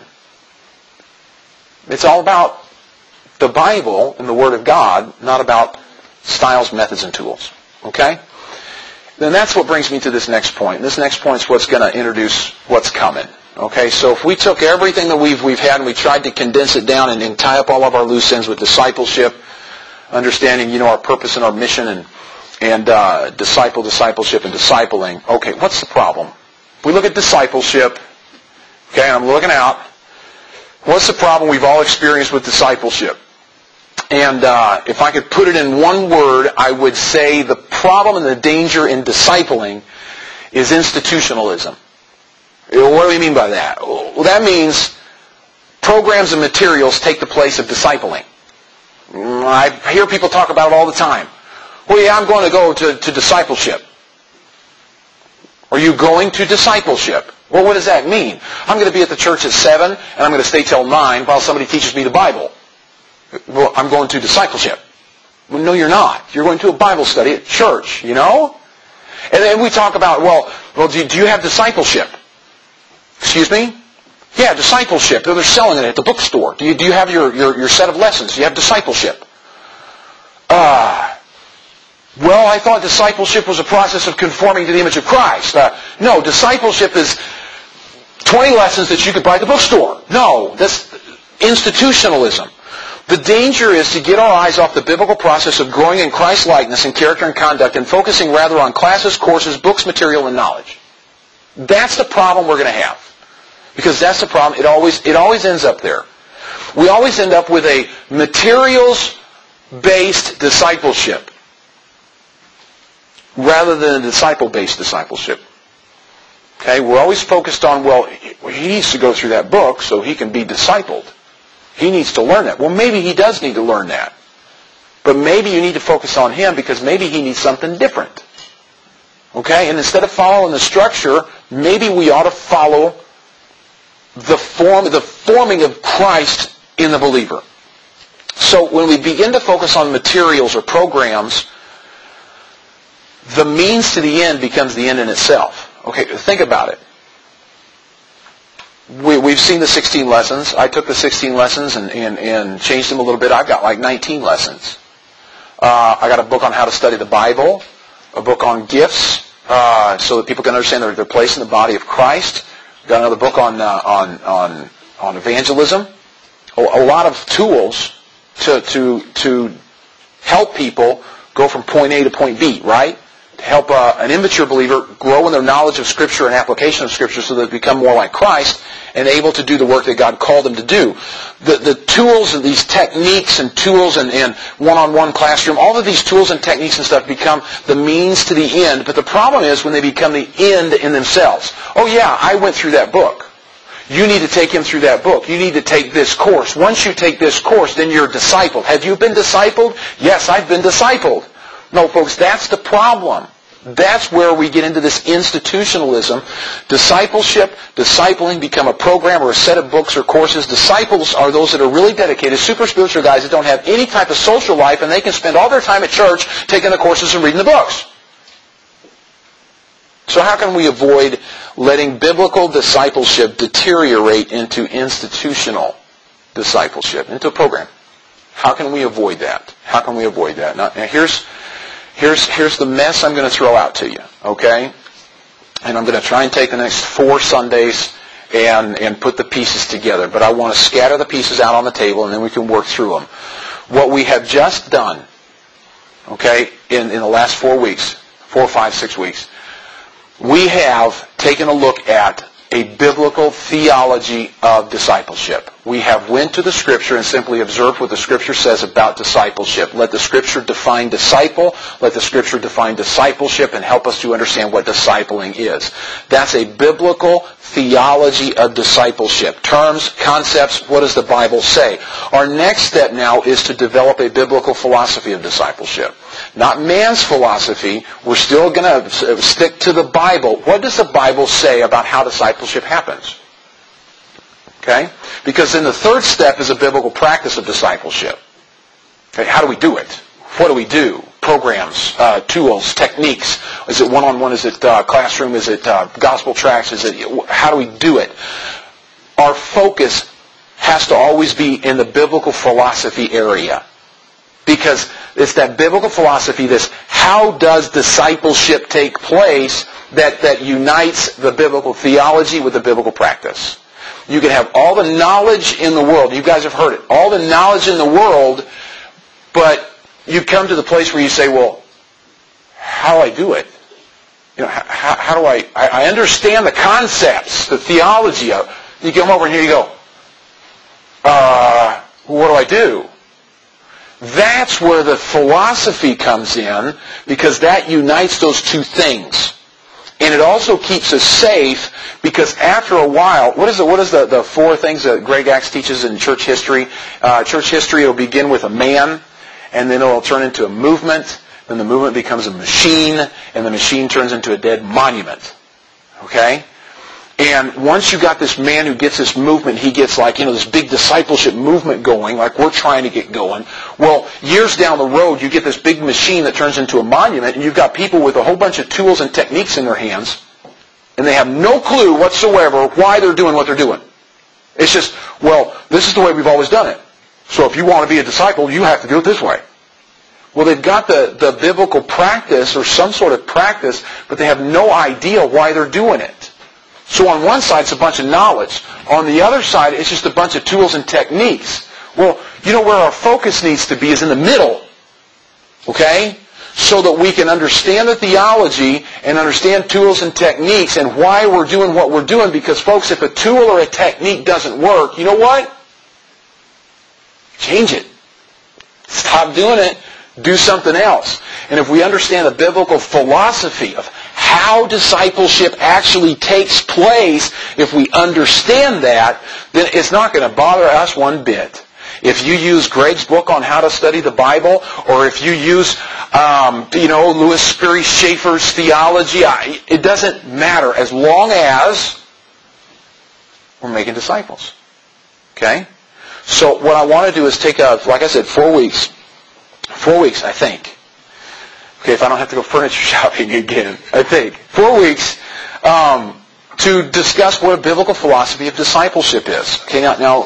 It's all about the Bible and the Word of God, not about styles, methods, and tools. Okay? Then that's what brings me to this next point. This next point is what's going to introduce what's coming. Okay, so if we took everything that we've we've had and we tried to condense it down and, and tie up all of our loose ends with discipleship, understanding, you know, our purpose and our mission, and and uh, disciple, discipleship, and discipling. Okay, what's the problem? If we look at discipleship, okay, I'm looking out. What's the problem we've all experienced with discipleship? And uh, if I could put it in one word, I would say the problem and the danger in discipling is institutionalism. What do we mean by that? Well, that means programs and materials take the place of discipling. I hear people talk about it all the time. Well, yeah, I'm going to go to, to discipleship. Are you going to discipleship? Well, what does that mean? I'm going to be at the church at seven, and I'm going to stay till nine while somebody teaches me the Bible. Well, I'm going to discipleship. Well, no, you're not. You're going to a Bible study at church, you know? And then we talk about, well, well, do, do you have discipleship? Excuse me? Yeah, discipleship. They're selling it at the bookstore. Do you, do you have your, your, your set of lessons? Do you have discipleship? Uh, well, I thought discipleship was a process of conforming to the image of Christ. Uh, no, discipleship is twenty lessons that you could buy at the bookstore. No, that's institutionalism. The danger is to get our eyes off the biblical process of growing in Christ's likeness and character and conduct and focusing rather on classes, courses, books, material, and knowledge. That's the problem we're going to have. Because that's the problem. It always, it always ends up there. We always end up with a materials-based discipleship rather than a disciple-based discipleship. Okay? We're always focused on, well, he needs to go through that book so he can be discipled. He needs to learn that. Well, maybe he does need to learn that. But maybe you need to focus on him because maybe he needs something different. Okay? And instead of following the structure, maybe we ought to follow the form, the forming of Christ in the believer. So when we begin to focus on materials or programs, the means to the end becomes the end in itself. Okay, think about it. We, we've seen the sixteen lessons. I took the sixteen lessons and, and, and changed them a little bit. I've got like nineteen lessons. Uh, I got a book on how to study the Bible, a book on gifts, uh, so that people can understand their, their place in the body of Christ. Got another book on uh, on on on evangelism. A, a lot of tools to to to help people go from point A to point B, right? To help uh, an immature believer grow in their knowledge of Scripture and application of Scripture so that they become more like Christ and able to do the work that God called them to do. The, the tools and these techniques and tools and, and one-on-one classroom, all of these tools and techniques and stuff become the means to the end. But the problem is when they become the end in themselves. Oh yeah, I went through that book. You need to take him through that book. You need to take this course. Once you take this course, then you're discipled. Have you been discipled? Yes, I've been discipled. No, folks, that's the problem. That's where we get into this institutionalism. Discipleship, discipling become a program or a set of books or courses. Disciples are those that are really dedicated, super spiritual guys that don't have any type of social life, and they can spend all their time at church taking the courses and reading the books. So how can we avoid letting biblical discipleship deteriorate into institutional discipleship, into a program? How can we avoid that? How can we avoid that? Now, now here's Here's, here's the mess I'm going to throw out to you, okay? And I'm going to try and take the next four Sundays and, and put the pieces together. But I want to scatter the pieces out on the table and then we can work through them. What we have just done, okay, in, in the last four weeks, four, five, six weeks, we have taken a look at a biblical theology of discipleship. we have went to the Scripture and simply observed what the Scripture says about discipleship. Let the Scripture define disciple. Let the Scripture define discipleship and help us to understand what discipling is. That's a biblical theology of discipleship. Terms, concepts, what does the Bible say? Our next step now is to develop a biblical philosophy of discipleship. Not man's philosophy. We're still going to stick to the Bible. What does the Bible say about how discipleship happens? Okay? Because then the third step is a biblical practice of discipleship. Okay, how do we do it? What do we do? Programs, uh, tools, techniques. Is it one-on-one? Is it uh, classroom? Is it uh, gospel tracts? Is it? How do we do it? Our focus has to always be in the biblical philosophy area. Because it's that biblical philosophy, this how does discipleship take place, that, that unites the biblical theology with the biblical practice. You can have all the knowledge in the world. You guys have heard it. All the knowledge in the world, but you come to the place where you say, well, how do I do it? You know, how, how do I, I... I understand the concepts, the theology of it. You come over and here you go, uh, what do I do? That's where the philosophy comes in, because that unites those two things. And it also keeps us safe, because after a while, what is the, what is the, the four things that Greg Axe teaches in church history? Uh, church history will begin with a man, and then it will turn into a movement, then the movement becomes a machine, and the machine turns into a dead monument. Okay? And once you got this man who gets this movement, he gets like, you know, this big discipleship movement going, like we're trying to get going. Well, years down the road, you get this big machine that turns into a monument, and you've got people with a whole bunch of tools and techniques in their hands, and they have no clue whatsoever why they're doing what they're doing. It's just, well, this is the way we've always done it. So if you want to be a disciple, you have to do it this way. Well, they've got the, the biblical practice or some sort of practice, but they have no idea why they're doing it. So on one side, it's a bunch of knowledge. On the other side, it's just a bunch of tools and techniques. Well, you know where our focus needs to be is in the middle. Okay? So that we can understand the theology and understand tools and techniques and why we're doing what we're doing. Because, folks, if a tool or a technique doesn't work, you know what? Change it. Stop doing it. Do something else. And if we understand the biblical philosophy of how discipleship actually takes place, if we understand that, then it's not going to bother us one bit. If you use Greg's book on how to study the Bible, or if you use, um, you know, Louis Sperry Schaefer's theology, I, it doesn't matter as long as we're making disciples. Okay? So what I want to do is take, a, like I said, four weeks. Four weeks, I think. Okay, if I don't have to go furniture shopping again, I think. Four weeks um, to discuss what a biblical philosophy of discipleship is. Okay, now, now,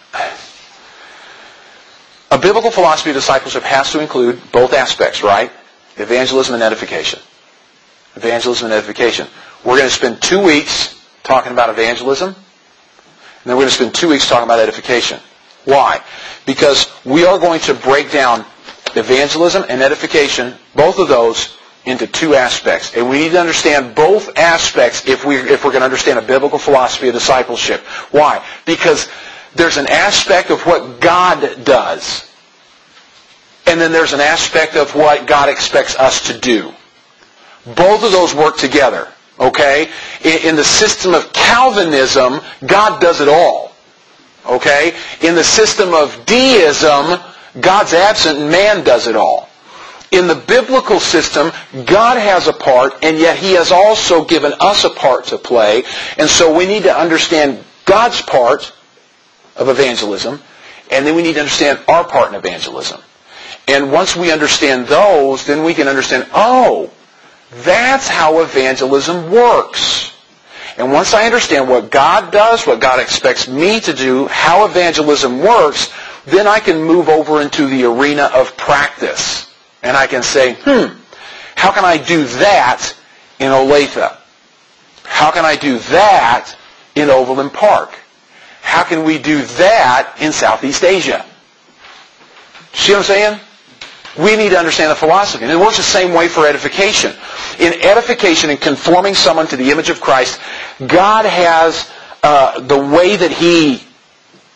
a biblical philosophy of discipleship has to include both aspects, right? Evangelism and edification. Evangelism and edification. We're going to spend two weeks talking about evangelism, and then we're going to spend two weeks talking about edification. Why? Because we are going to break down evangelism and edification, both of those, into two aspects. And we need to understand both aspects if, we, if we're going to understand a biblical philosophy of discipleship. Why? Because there's an aspect of what God does, and then there's an aspect of what God expects us to do. Both of those work together. Okay? In, in the system of Calvinism, God does it all. Okay? In the system of deism, God's absent and man does it all. In the biblical system, God has a part, and yet He has also given us a part to play. And so we need to understand God's part of evangelism, and then we need to understand our part in evangelism. And once we understand those, then we can understand, oh, that's how evangelism works. And once I understand what God does, what God expects me to do, how evangelism works, then I can move over into the arena of practice. And I can say, hmm, how can I do that in Olathe? How can I do that in Overland Park? How can we do that in Southeast Asia? See what I'm saying? We need to understand the philosophy. And it works the same way for edification. In edification and conforming someone to the image of Christ, God has uh, the way that He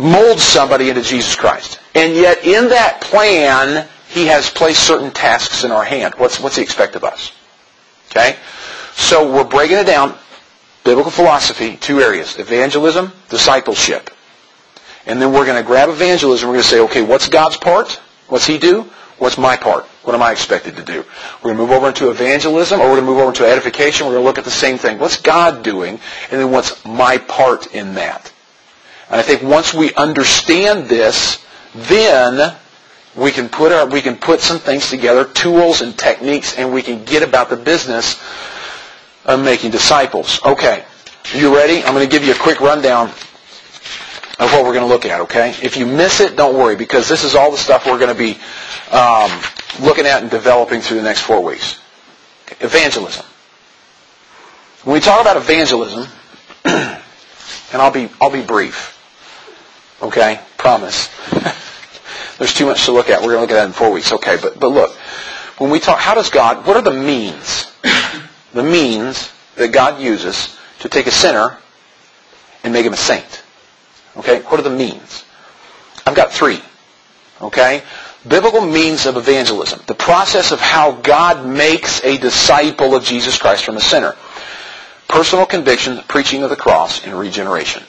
molds somebody into Jesus Christ. And yet in that plan, He has placed certain tasks in our hand. What's, what's He expect of us? Okay? So we're breaking it down. Biblical philosophy, two areas. Evangelism, discipleship. And then we're going to grab evangelism. We're going to say, okay, what's God's part? What's He do? What's my part? What am I expected to do? We're going to move over into evangelism, or we're going to move over into edification. We're going to look at the same thing. What's God doing? And then what's my part in that? And I think once we understand this, then we can put our we can put some things together, tools and techniques, and we can get about the business of making disciples. Okay, you ready? I'm going to give you a quick rundown of what we're going to look at, okay? If you miss it, don't worry, because this is all the stuff we're going to be um, looking at and developing through the next four weeks. Okay. Evangelism. When we talk about evangelism, and I'll be I'll be brief, okay? Promise. There's too much to look at. We're going to look at that in four weeks, okay? But but look, when we talk, how does God? What are the means? The means that God uses to take a sinner and make him a saint. Okay? What are the means? I've got three. Okay? Biblical means of evangelism. The process of how God makes a disciple of Jesus Christ from a sinner. Personal conviction, preaching of the cross, and regeneration.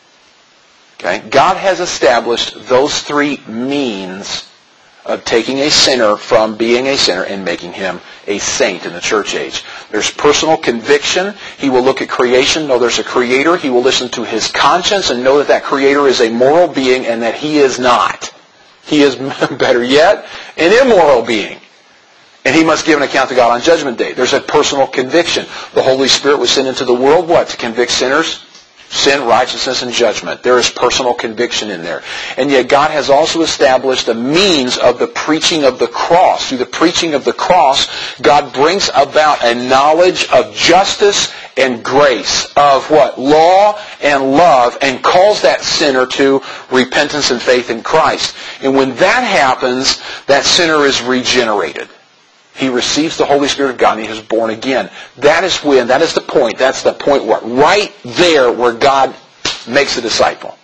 Okay? God has established those three means of taking a sinner from being a sinner and making him a saint in the church age. There's personal conviction. He will look at creation, know there's a creator. He will listen to his conscience and know that that creator is a moral being and that he is not. He is, better yet, an immoral being. And he must give an account to God on Judgment Day. There's a personal conviction. The Holy Spirit was sent into the world, what? To convict sinners? Sin, righteousness, and judgment. There is personal conviction in there. And yet God has also established a means of the preaching of the cross. Through the preaching of the cross, God brings about a knowledge of justice and grace, of what? Law and love, and calls that sinner to repentance and faith in Christ. And when that happens, that sinner is regenerated. He receives the Holy Spirit of God and he is born again. That is when, that is the point, that's the point where, right there where God makes a disciple.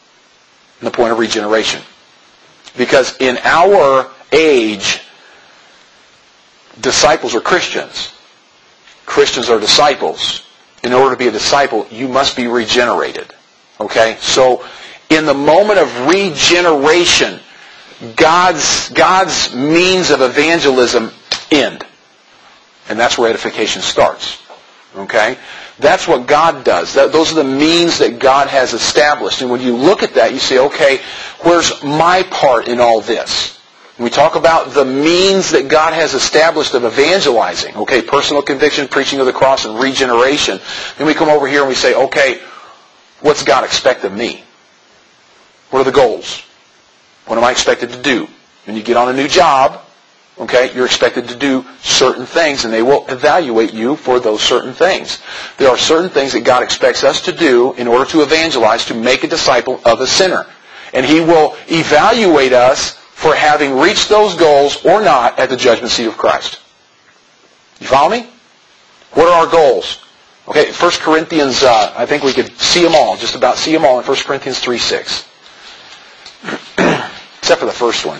The point of regeneration. Because in our age, disciples are Christians. Christians are disciples. In order to be a disciple, you must be regenerated. Okay? So, in the moment of regeneration, God's, God's means of evangelism end. And that's where edification starts. Okay? That's what God does. That, those are the means that God has established. And when you look at that, you say, okay, where's my part in all this? When we talk about the means that God has established of evangelizing, okay, personal conviction, preaching of the cross, and regeneration, then we come over here and we say, okay, what's God expect of me? What are the goals? What am I expected to do? When you get on a new job, okay, you're expected to do certain things, and they will evaluate you for those certain things. There are certain things that God expects us to do in order to evangelize, to make a disciple of a sinner. And He will evaluate us for having reached those goals or not at the judgment seat of Christ. You follow me? What are our goals? Okay, First Corinthians, uh, I think we could see them all, just about see them all in First Corinthians three six. Except for the first one.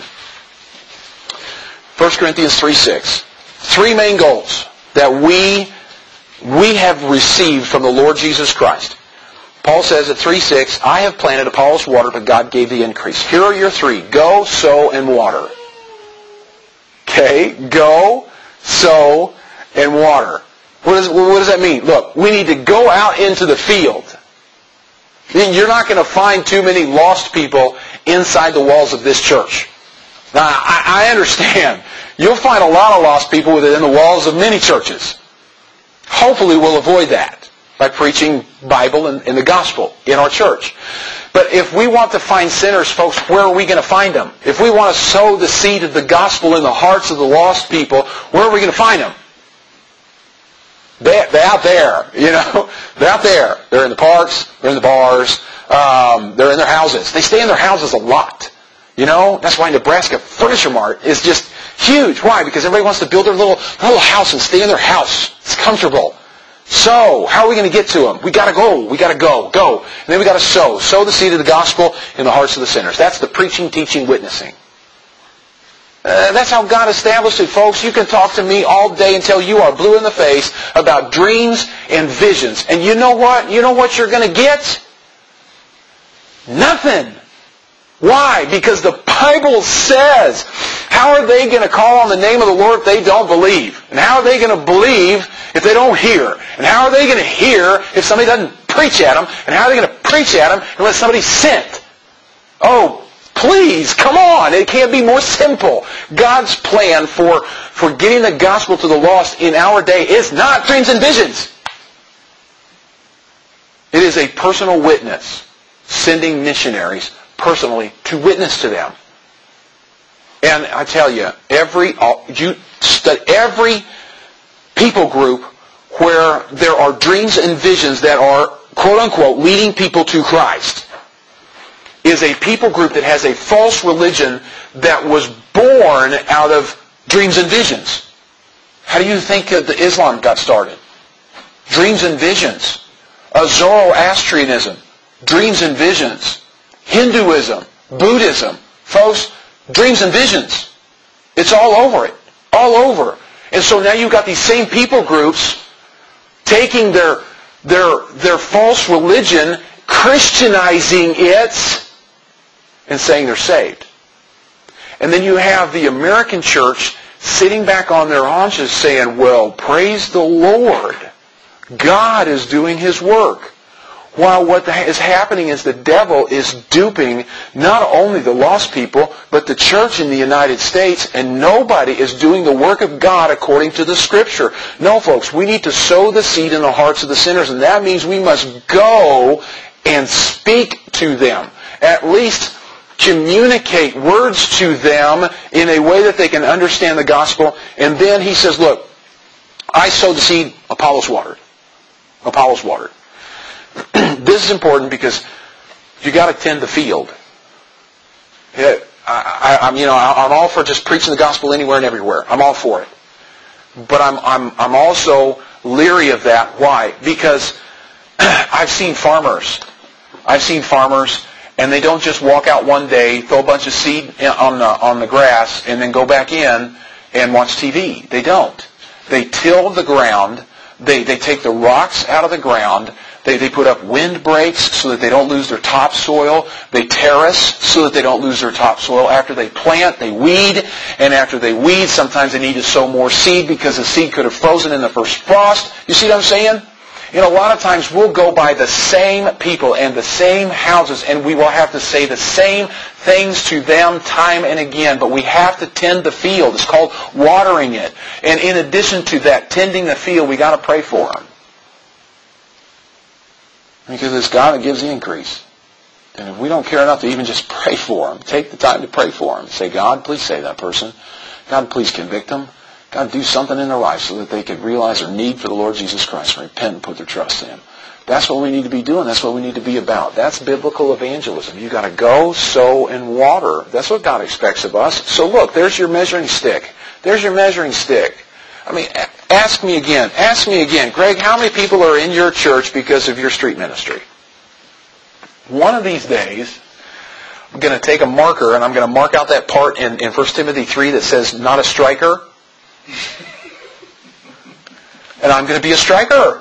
First Corinthians three six. Three main goals that we we have received from the Lord Jesus Christ. Paul says at three six, I have planted, Apollos watered, but God gave the increase. Here are your three. Go, sow, and water. Okay? Go, sow, and water. What does, what does that mean? Look, we need to go out into the field. You're not going to find too many lost people inside the walls of this church. Now, I, I understand. You'll find a lot of lost people within the walls of many churches. Hopefully we'll avoid that by preaching Bible and, and the gospel in our church. But if we want to find sinners, folks, where are we going to find them? If we want to sow the seed of the gospel in the hearts of the lost people, where are we going to find them? They're, they're out there, you know. They're out there. They're in the parks. They're in the bars. Um, they're in their houses. They stay in their houses a lot. You know, that's why Nebraska Furniture Mart is just huge. Why? Because everybody wants to build their little little house and stay in their house. It's comfortable. Sow. How are we going to get to them? We got to go. We got to go. Go. And then we got to sow. Sow the seed of the gospel in the hearts of the sinners. That's the preaching, teaching, witnessing. Uh, that's how God established it, folks. You can talk to me all day until you are blue in the face about dreams and visions. And you know what? You know what you're going to get? Nothing. Why? Because the Bible says, how are they going to call on the name of the Lord if they don't believe? And how are they going to believe if they don't hear? And how are they going to hear if somebody doesn't preach at them? And how are they going to preach at them unless somebody's sent? Oh, please, come on. It can't be more simple. God's plan for, for getting the gospel to the lost in our day is not dreams and visions. It is a personal witness, sending missionaries personally to witness to them. And I tell you, every you every people group where there are dreams and visions that are, quote unquote, leading people to Christ is a people group that has a false religion that was born out of dreams and visions. How do you think that the Islam got started? Dreams and visions. A Zoroastrianism. Dreams and visions. Hinduism, Buddhism, folks, dreams and visions. It's all over it. All over. And so now you've got these same people groups taking their, their, their false religion, Christianizing it, and saying they're saved. And then you have the American church sitting back on their haunches saying, well, praise the Lord. God is doing His work. While what is happening is the devil is duping not only the lost people, but the church in the United States, and nobody is doing the work of God according to the Scripture. No, folks, we need to sow the seed in the hearts of the sinners, and that means we must go and speak to them. At least communicate words to them in a way that they can understand the gospel. And then he says, look, I sowed the seed, Apollos watered. Apollos watered. This is important because you got to tend the field. Yeah, I, I, I'm, you know, I'm all for just preaching the gospel anywhere and everywhere. I'm all for it, but I'm, I'm, I'm also leery of that. Why? Because I've seen farmers. I've seen farmers, and they don't just walk out one day, throw a bunch of seed on the on the grass, and then go back in and watch T V. They don't. They till the ground. They they take the rocks out of the ground. They, they put up windbreaks so that they don't lose their topsoil. They terrace so that they don't lose their topsoil. After they plant, they weed. And after they weed, sometimes they need to sow more seed because the seed could have frozen in the first frost. You see what I'm saying? You know, a lot of times we'll go by the same people and the same houses, and we will have to say the same things to them time and again. But we have to tend the field. It's called watering it. And in addition to that, tending the field, we got to pray for them. Because it's God that gives the increase. And if we don't care enough to even just pray for them, take the time to pray for them. Say, God, please save that person. God, please convict them. God, do something in their life so that they can realize their need for the Lord Jesus Christ and repent and put their trust in Him. That's what we need to be doing. That's what we need to be about. That's biblical evangelism. You've got to go, sow, and water. That's what God expects of us. So look, there's your measuring stick. There's your measuring stick. I mean, ask me again. Ask me again. Greg, how many people are in your church because of your street ministry? One of these days, I'm going to take a marker and I'm going to mark out that part in, in First Timothy three that says, not a striker. And I'm going to be a striker.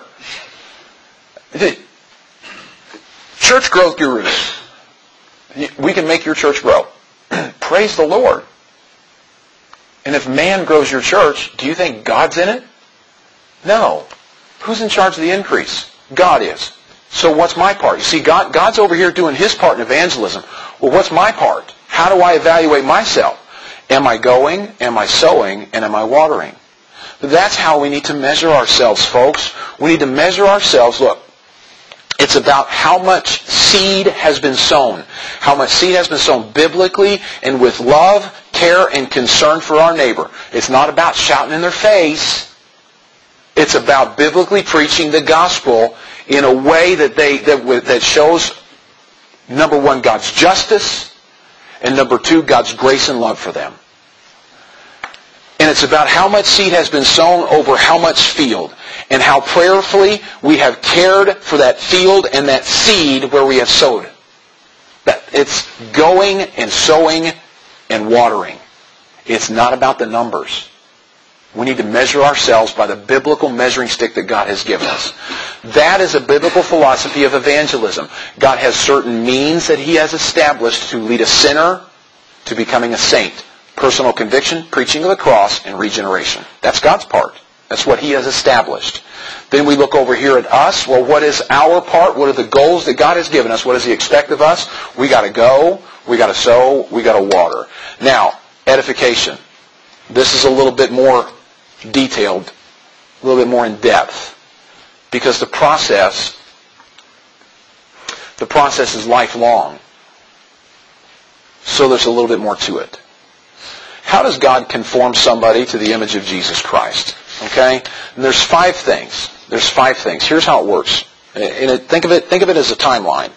Church growth gurus. We can make your church grow. Praise the Lord. And if man grows your church, do you think God's in it? No. Who's in charge of the increase? God is. So what's my part? You see, God, God's over here doing His part in evangelism. Well, what's my part? How do I evaluate myself? Am I going? Am I sowing? And am I watering? That's how we need to measure ourselves, folks. We need to measure ourselves. Look, it's about how much seed has been sown. How much seed has been sown biblically and with love, care, and concern for our neighbor. It's not about shouting in their face. It's about biblically preaching the gospel in a way that they that, that shows, number one, God's justice, and number two, God's grace and love for them. And It's about how much seed has been sown over how much field, and how prayerfully we have cared for that field and that seed where we have sowed. That it's going and sowing and watering. It's not about the numbers. We need to measure ourselves by the biblical measuring stick that God has given us. That is a biblical philosophy of evangelism. God has certain means that He has established to lead a sinner to becoming a saint. Personal conviction, preaching of the cross, and regeneration. That's God's part. That's what He has established. Then we look over here at us. Well, what is our part? What are the goals that God has given us? What does He expect of us? We got to go. We got to sow. We got to water. Now, edification. This is a little bit more detailed, a little bit more in depth, because the process, the process is lifelong. So there's a little bit more to it. How does God conform somebody to the image of Jesus Christ? Okay? And there's five things. There's five things. Here's how it works. And it, think of it, think of it as a timeline.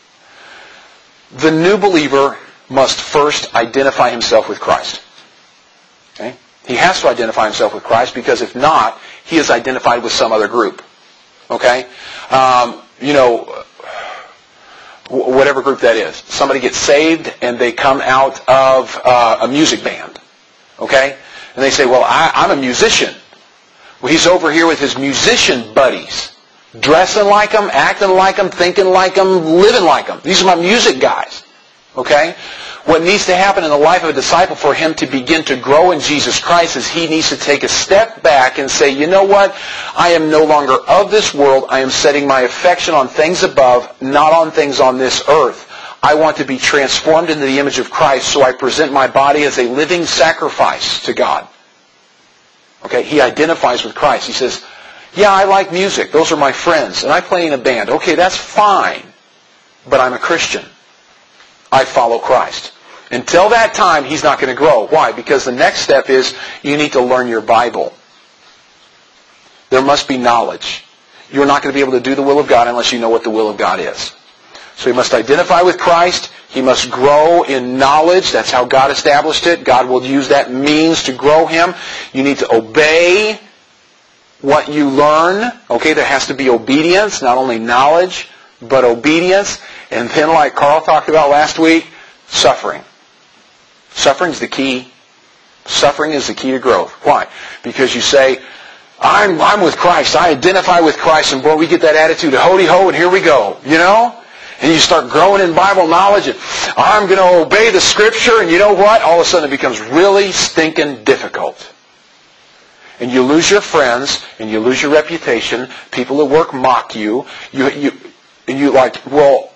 The new believer must first identify himself with Christ. Okay? He has to identify himself with Christ, because if not, he is identified with some other group. Okay? Um, you know, whatever group that is. Somebody gets saved and they come out of uh, a music band. Okay? And they say, well, I, I'm a musician. Well, he's over here with his musician buddies. Dressing like them, acting like them, thinking like them, living like them. These are my music guys. Okay? What needs to happen in the life of a disciple for him to begin to grow in Jesus Christ is he needs to take a step back and say, you know what? I am no longer of this world. I am setting my affection on things above, not on things on this earth. I want to be transformed into the image of Christ, so I present my body as a living sacrifice to God. Okay? He identifies with Christ. He says, yeah, I like music. Those are my friends. And I play in a band. Okay, that's fine. But I'm a Christian. I follow Christ. Until that time, he's not going to grow. Why? Because the next step is you need to learn your Bible. There must be knowledge. You're not going to be able to do the will of God unless you know what the will of God is. So he must identify with Christ. He must grow in knowledge. That's how God established it. God will use that means to grow him. You need to obey what you learn. Okay, there has to be obedience, not only knowledge, but obedience. And then, like Carl talked about last week, suffering. Suffering is the key. Suffering is the key to growth. Why? Because you say, I'm, I'm with Christ. I identify with Christ. And boy, we get that attitude of hody ho, and here we go. You know? And you start growing in Bible knowledge, and I'm going to obey the Scripture, and you know what? All of a sudden it becomes really stinking difficult. And you lose your friends, and you lose your reputation. People at work mock you. You, you, and you like, well,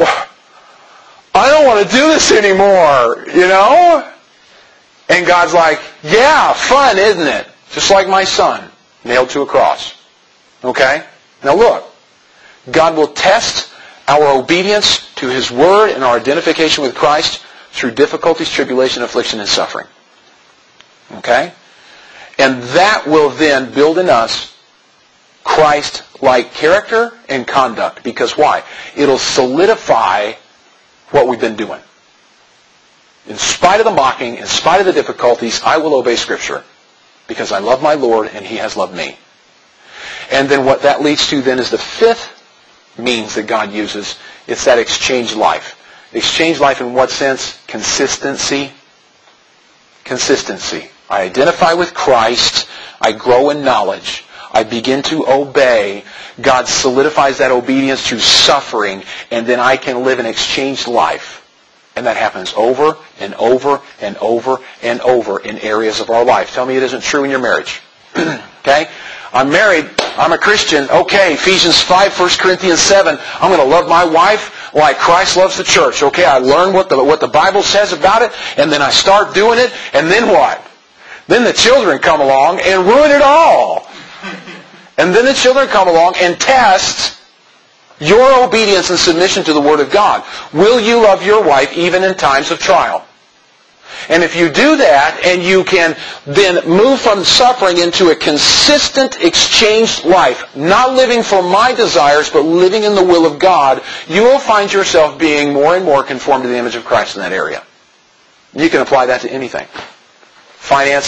I don't want to do this anymore, you know? And God's like, yeah, fun, isn't it? Just like my son, nailed to a cross. Okay? Now look, God will test our obedience to His Word and our identification with Christ through difficulties, tribulation, affliction, and suffering. Okay? And that will then build in us Christ-like character and conduct. Because why? It'll solidify what we've been doing. In spite of the mocking, in spite of the difficulties, I will obey Scripture because I love my Lord and He has loved me. And then what that leads to then is the fifth means that God uses. It's that exchange life. Exchange life in what sense? Consistency. Consistency. I identify with Christ. I grow in knowledge. I begin to obey. God solidifies that obedience through suffering, and then I can live an exchanged life. And that happens over and over and over and over in areas of our life. Tell me it isn't true in your marriage. Okay? I'm married. I'm a Christian. Okay, Ephesians five, First Corinthians seven. I'm going to love my wife like Christ loves the church. Okay, I learn what the, what the Bible says about it, and then I start doing it, and then what? Then the children come along and ruin it all. And then the children come along and test your obedience and submission to the Word of God. Will you love your wife even in times of trial? And if you do that, and you can then move from suffering into a consistent exchanged life, not living for my desires, but living in the will of God, you will find yourself being more and more conformed to the image of Christ in that area. You can apply that to anything. Finances,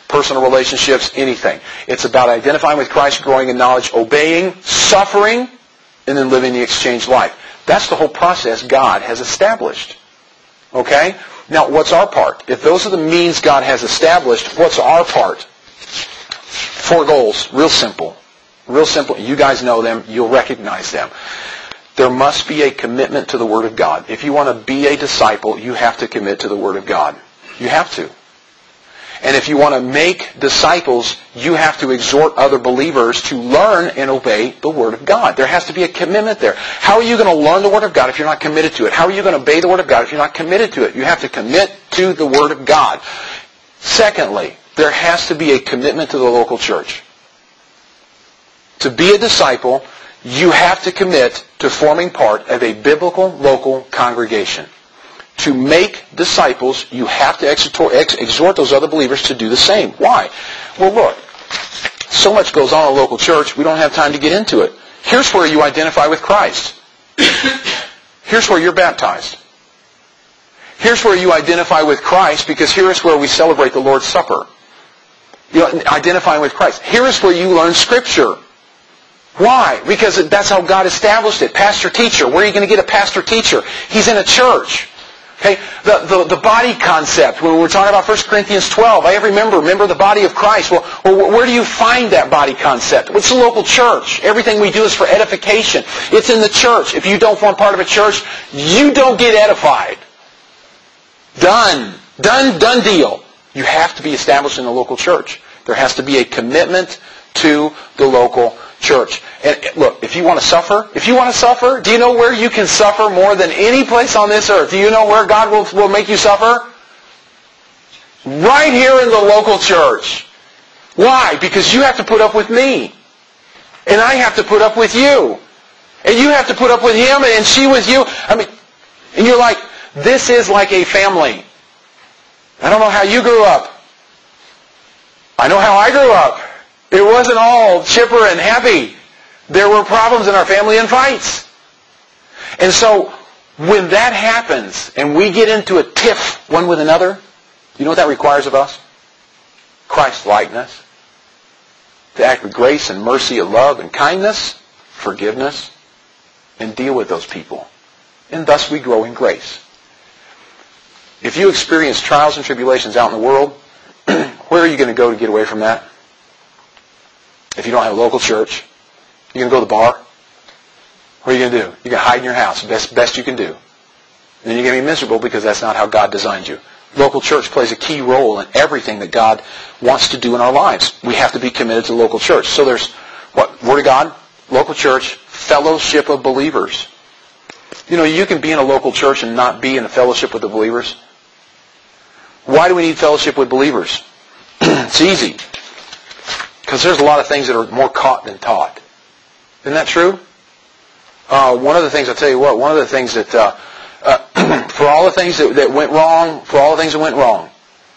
personal relationships, anything. It's about identifying with Christ, growing in knowledge, obeying, suffering, and then living the exchanged life. That's the whole process God has established. Okay? Now, what's our part? If those are the means God has established, what's our part? Four goals. Real simple. Real simple. You guys know them. You'll recognize them. There must be a commitment to the Word of God. If you want to be a disciple, you have to commit to the Word of God. You have to. And if you want to make disciples, you have to exhort other believers to learn and obey the Word of God. There has to be a commitment there. How are you going to learn the Word of God if you're not committed to it? How are you going to obey the Word of God if you're not committed to it? You have to commit to the Word of God. Secondly, there has to be a commitment to the local church. To be a disciple, you have to commit to forming part of a biblical local congregation. To make disciples, you have to exhort those other believers to do the same. Why? Well, look, so much goes on in a local church, we don't have time to get into it. Here's where you identify with Christ. Here's where you're baptized. Here's where you identify with Christ, because here is where we celebrate the Lord's Supper. You know, identifying with Christ. Here is where you learn Scripture. Why? Because that's how God established it. Pastor-teacher. Where are you going to get a pastor-teacher? He's in a church. Okay, the, the, the body concept, when we're talking about First Corinthians twelve, I remember, remember the body of Christ. Well, well, where do you find that body concept? It's the local church. Everything we do is for edification. It's in the church. If you don't form part of a church, you don't get edified. Done. Done, done deal. You have to be established in the local church. There has to be a commitment to the local church. And look, if you want to suffer, if you want to suffer, do you know where you can suffer more than any place on this earth? Do you know where God will, will make you suffer? Right here in the local church. Why? Because you have to put up with me. And I have to put up with you. And you have to put up with him and she with you. I mean, and you're like, this is like a family. I don't know how you grew up. I know how I grew up. It wasn't all chipper and happy. There were problems in our family and fights. And so, when that happens, and we get into a tiff one with another, you know what that requires of us? Christ-likeness. To act with grace and mercy and love and kindness, forgiveness, and deal with those people. And thus we grow in grace. If you experience trials and tribulations out in the world, where are you going to go to get away from that? If you don't have a local church, you're going to go to the bar. What are you going to do? You're going to hide in your house, best best you can do. And then you're going to be miserable because that's not how God designed you. Local church plays a key role in everything that God wants to do in our lives. We have to be committed to local church. So there's what? Word of God, local church, fellowship of believers. You know, you can be in a local church and not be in a fellowship with the believers. Why do we need fellowship with believers? It's easy. Because there's a lot of things that are more caught than taught. Isn't that true? Uh, one of the things, I'll tell you what, one of the things that, uh, uh, for all the things that, that went wrong, for all the things that went wrong,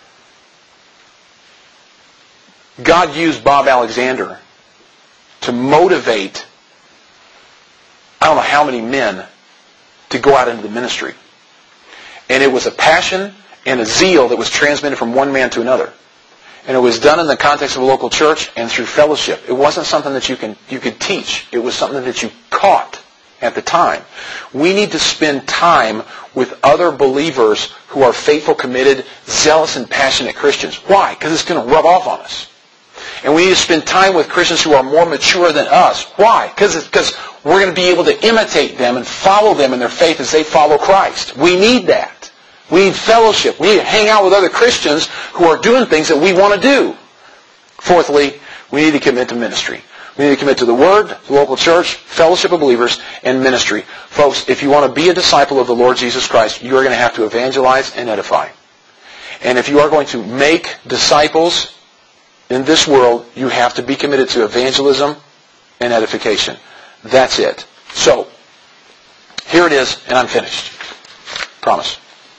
God used Bob Alexander to motivate, I don't know how many men, to go out into the ministry. And it was a passion and a zeal that was transmitted from one man to another. And it was done in the context of a local church and through fellowship. It wasn't something that you can you could teach. It was something that you caught at the time. We need to spend time with other believers who are faithful, committed, zealous, and passionate Christians. Why? Because it's going to rub off on us. And we need to spend time with Christians who are more mature than us. Why? Because because we're going to be able to imitate them and follow them in their faith as they follow Christ. We need that. We need fellowship. We need to hang out with other Christians who are doing things that we want to do. Fourthly, we need to commit to ministry. We need to commit to the Word, the local church, fellowship of believers, and ministry. Folks, if you want to be a disciple of the Lord Jesus Christ, you are going to have to evangelize and edify. And if you are going to make disciples in this world, you have to be committed to evangelism and edification. That's it. So, here it is, and I'm finished. Promise.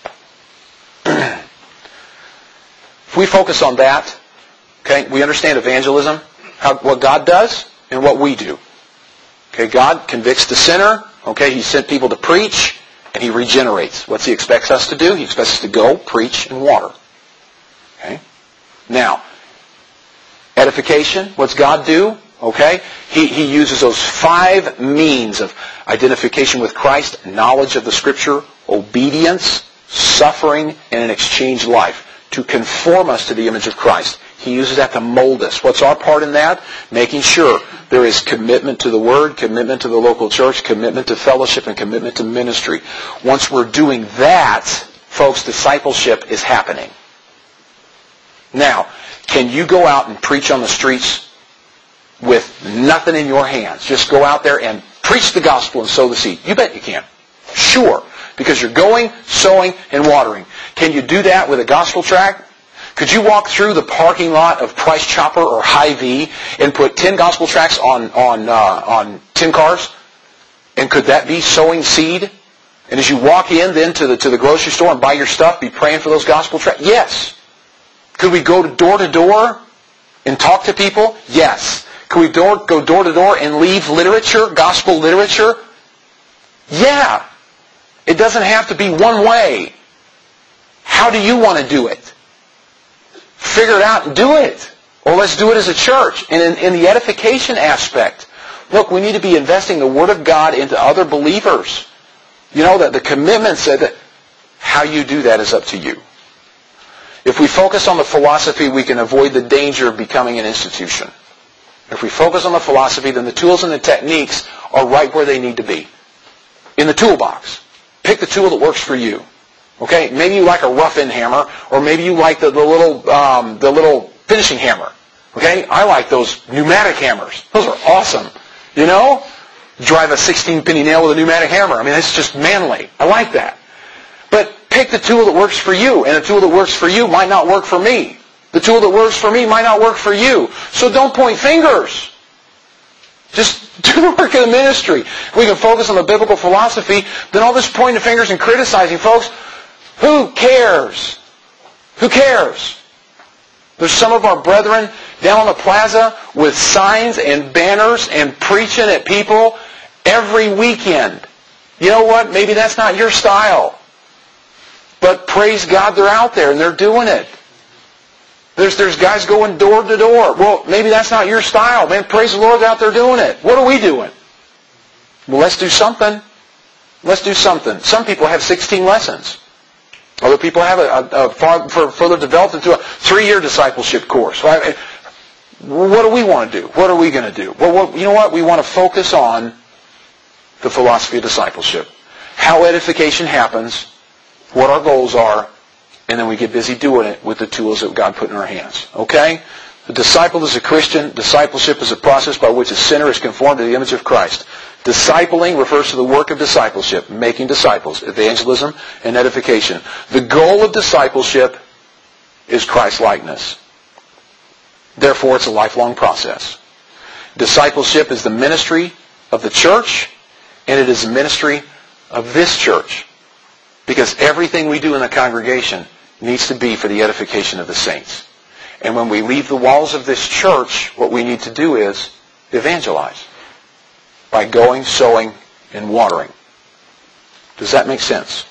If we focus on that, okay, we understand evangelism, how, what God does, and what we do. Okay, God convicts the sinner. Okay, He sent people to preach, and He regenerates. What's He expects us to do? He expects us to go, preach, and water. Okay? Now, Edification, what's God do? Okay? He, he uses those five means of identification with Christ, knowledge of the Scripture, obedience, suffering, and an exchanged life to conform us to the image of Christ. He uses that to mold us. What's our part in that? Making sure there is commitment to the Word, commitment to the local church, commitment to fellowship, and commitment to ministry. Once we're doing that, folks, discipleship is happening. Now, can you go out and preach on the streets with nothing in your hands? Just go out there and preach the gospel and sow the seed. You bet you can. Sure. Because you're going, sowing, and watering. Can you do that with a gospel tract? Could you walk through the parking lot of Price Chopper or Hy-Vee and put ten gospel tracts on on uh, on tin cars? And could that be sowing seed? And as you walk in then to the to the grocery store and buy your stuff, be praying for those gospel tracts? Yes. Could we go to door to door and talk to people? Yes. Could we door, go door to door and leave literature, gospel literature? Yeah. It doesn't have to be one way. How do you want to do it? Figure it out and do it. Or let's do it as a church. And in, in the edification aspect, look, we need to be investing the Word of God into other believers. You know, that the commitment said that how you do that is up to you. If we focus on the philosophy, we can avoid the danger of becoming an institution. If we focus on the philosophy, then the tools and the techniques are right where they need to be. In the toolbox. Pick the tool that works for you. Okay? Maybe you like a rough-end hammer, or maybe you like the, the little um, the little finishing hammer. Okay? I like those pneumatic hammers. Those are awesome. You know? Drive a sixteen penny nail with a pneumatic hammer. I mean, it's just manly. I like that. But pick the tool that works for you, and the tool that works for you might not work for me. The tool that works for me might not work for you. So don't point fingers. Just do the work of the ministry. If we can focus on the biblical philosophy, then all this pointing fingers and criticizing, folks, who cares? Who cares? There's some of our brethren down on the plaza with signs and banners and preaching at people every weekend. You know what? Maybe that's not your style. But praise God they're out there and they're doing it. There's, there's guys going door to door. Well, maybe that's not your style. Man, praise the Lord, they're out there doing it. What are we doing? Well, let's do something. Let's do something. Some people have sixteen lessons. Other people have a, a, a far, for, further developed into a three-year discipleship course. Right? What do we want to do? What are we going to do? Well, what, you know what? We want to focus on the philosophy of discipleship. How edification happens, what our goals are, and then we get busy doing it with the tools that God put in our hands. Okay? The disciple is a Christian. Discipleship is a process by which a sinner is conformed to the image of Christ. Discipling refers to the work of discipleship, making disciples, evangelism, and edification. The goal of discipleship is Christ-likeness. Therefore, it's a lifelong process. Discipleship is the ministry of the church, and it is the ministry of this church. Because everything we do in the congregation needs to be for the edification of the saints. And when we leave the walls of this church, what we need to do is evangelize. By going, sowing, and watering. Does that make sense?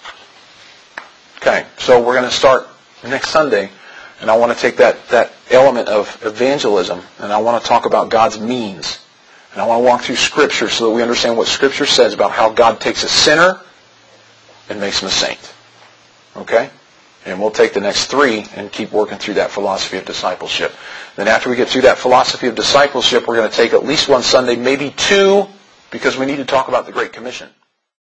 Okay, so we're going to start next Sunday, and I want to take that, that element of evangelism, and I want to talk about God's means. And I want to walk through Scripture so that we understand what Scripture says about how God takes a sinner and makes him a saint. Okay? And we'll take the next three and keep working through that philosophy of discipleship. Then after we get through that philosophy of discipleship, we're going to take at least one Sunday, maybe two, because we need to talk about the Great Commission.